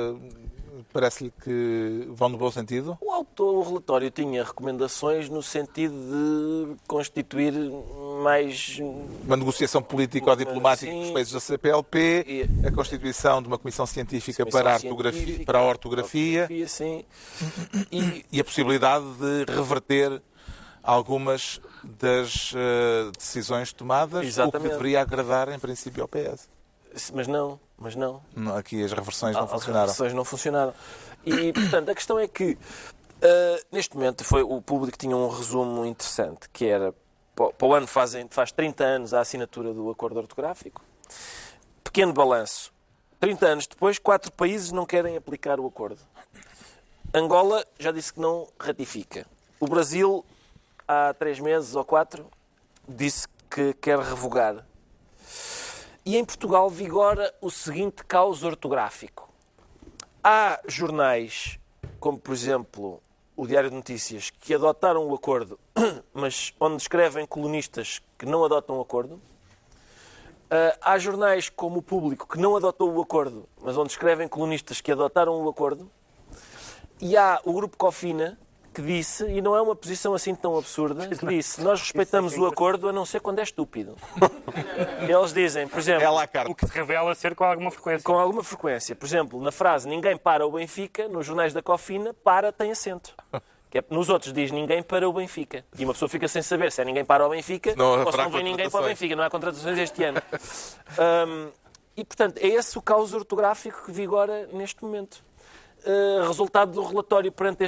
parece-lhe que vão no bom sentido? O relatório tinha recomendações no sentido de constituir mais... Uma negociação política ou diplomática com os países da CPLP, a constituição de uma comissão científica para a ortografia sim. E a possibilidade de reverter algumas das decisões tomadas, Exatamente. O que deveria agradar, em princípio, ao PS. Mas não. Aqui as reversões não funcionaram. As reversões não funcionaram. E, portanto, a questão é que, neste momento, o público tinha um resumo interessante, que era, para o ano faz 30 anos a assinatura do acordo ortográfico. Pequeno balanço. 30 anos depois, 4 países não querem aplicar o acordo. Angola já disse que não ratifica. O Brasil, há 3 meses ou 4, disse que quer revogar. E em Portugal vigora o seguinte caos ortográfico. Há jornais, como por exemplo o Diário de Notícias, que adotaram o acordo, mas onde escrevem colunistas que não adotam o acordo. Há jornais como o Público que não adotou o acordo, mas onde escrevem colunistas que adotaram o acordo. E há o Grupo Cofina, que disse, e não é uma posição assim tão absurda, que disse, nós respeitamos o acordo a não ser quando é estúpido. Eles dizem, por exemplo... O que se revela ser com alguma frequência. Com alguma frequência. Por exemplo, na frase ninguém para o Benfica, nos jornais da Cofina, para tem acento. Nos outros diz ninguém para o Benfica. E uma pessoa fica sem saber se é ninguém para o Benfica ou se não vem ninguém para o Benfica. Não há contratações este ano. E, portanto, é esse o caos ortográfico que vigora neste momento. Resultado do relatório perante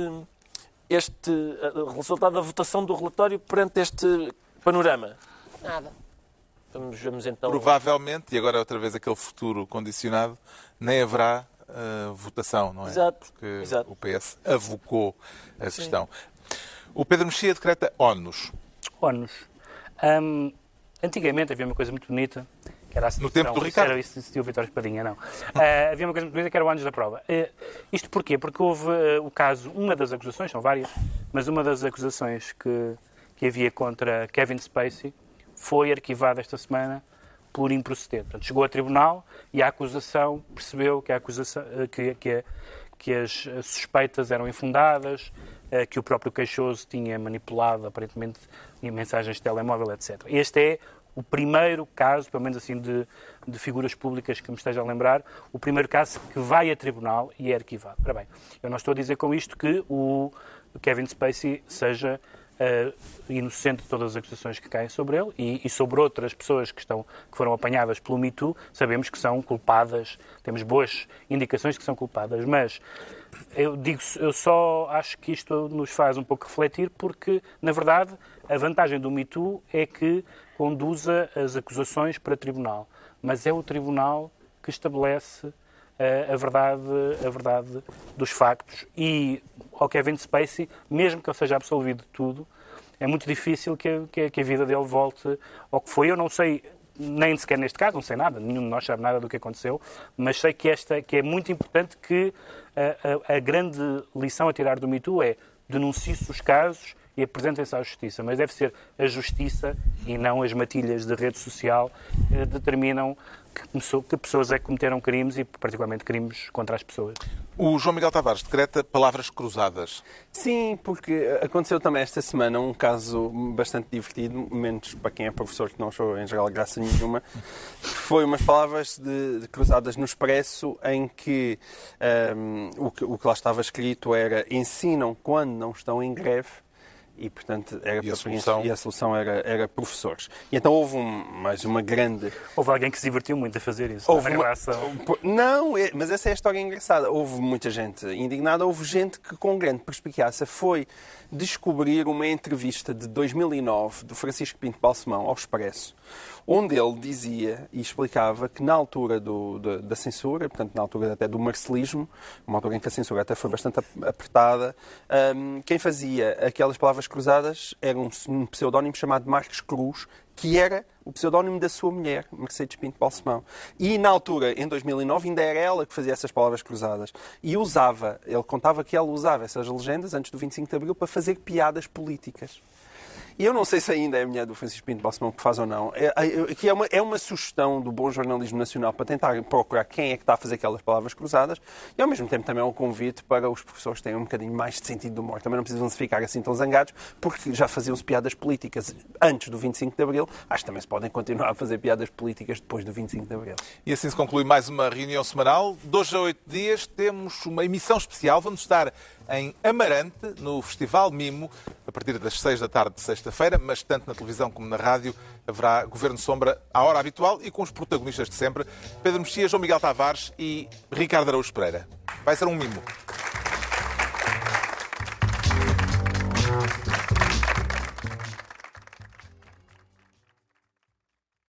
resultado da votação do relatório perante este panorama? Nada. Vamos então... Provavelmente, e agora outra vez aquele futuro condicionado, nem haverá votação, não é? Exato. Porque o PS avocou a questão. O Pedro Mexia decreta ONUS. ONUS. Antigamente havia uma coisa muito bonita, que era a no tempo do Ricardo. Era isso o Vítor Espadinha, não. Havia uma coisa muito bonita que era o ONUS da prova. Isto porquê? Porque houve o caso, uma das acusações, são várias, mas uma das acusações que havia contra Kevin Spacey foi arquivada esta semana por improceder. Portanto, chegou a tribunal e a acusação percebeu que as suspeitas eram infundadas, que o próprio queixoso tinha manipulado, aparentemente, mensagens de telemóvel, etc. Este é o primeiro caso, pelo menos assim de figuras públicas que me esteja a lembrar, o primeiro caso que vai a tribunal e é arquivado. Ora bem, eu não estou a dizer com isto que o Kevin Spacey seja inocente de todas as acusações que caem sobre ele e sobre outras pessoas que foram apanhadas pelo Me Too, sabemos que são culpadas, temos boas indicações que são culpadas, mas eu só acho que isto nos faz um pouco refletir porque, na verdade, a vantagem do Me Too é que conduza as acusações para tribunal, mas é o tribunal que estabelece a verdade dos factos e ao Kevin Spacey, mesmo que ele seja absolvido de tudo, é muito difícil que a vida dele volte ao que foi. Eu não sei, nem sequer neste caso, não sei nada, nenhum de nós sabe nada do que aconteceu, mas sei que é muito importante que a grande lição a tirar do Me Too é denuncie-se os casos e apresentem-se à justiça, mas deve ser a justiça e não as matilhas de rede social que determinam que pessoas é que cometeram crimes e particularmente crimes contra as pessoas. O João Miguel Tavares decreta palavras cruzadas. Sim, porque aconteceu também esta semana um caso bastante divertido, menos para quem é professor, que não achou em geral graça nenhuma, foi umas palavras cruzadas no Expresso em que o que lá estava escrito era ensinam quando não estão em greve. E, portanto, a solução era professores. E então houve mais uma grande... Houve alguém que se divertiu muito a fazer isso. Não, mas essa é a história engraçada. Houve muita gente indignada, houve gente que com grande perspicácia foi descobrir uma entrevista de 2009 do Francisco Pinto Balsemão ao Expresso, onde ele dizia e explicava que na altura da censura, portanto na altura até do marcelismo, uma altura em que a censura até foi bastante apertada, quem fazia aquelas palavras cruzadas era um pseudónimo chamado Marques Cruz, que era o pseudónimo da sua mulher, Mercedes Pinto Balsemão. E na altura, em 2009, ainda era ela que fazia essas palavras cruzadas. E ele contava que ela usava essas legendas antes do 25 de Abril para fazer piadas políticas. E eu não sei se ainda é a mulher do Francisco Pinto Balsemão que faz ou não. Aqui é uma sugestão do bom jornalismo nacional para tentar procurar quem é que está a fazer aquelas palavras cruzadas e, ao mesmo tempo, também é um convite para os professores terem um bocadinho mais de sentido de humor. Também não precisam se ficar assim tão zangados, porque já faziam-se piadas políticas antes do 25 de Abril. Acho que também se podem continuar a fazer piadas políticas depois do 25 de Abril. E assim se conclui mais uma reunião semanal. De 2 a 8 dias temos uma emissão especial. Vamos estar em Amarante, no Festival Mimo, a partir das 6 da tarde de sexta-feira, mas tanto na televisão como na rádio haverá Governo Sombra à hora habitual e com os protagonistas de sempre, Pedro Mexia, João Miguel Tavares e Ricardo Araújo Pereira. Vai ser um mimo.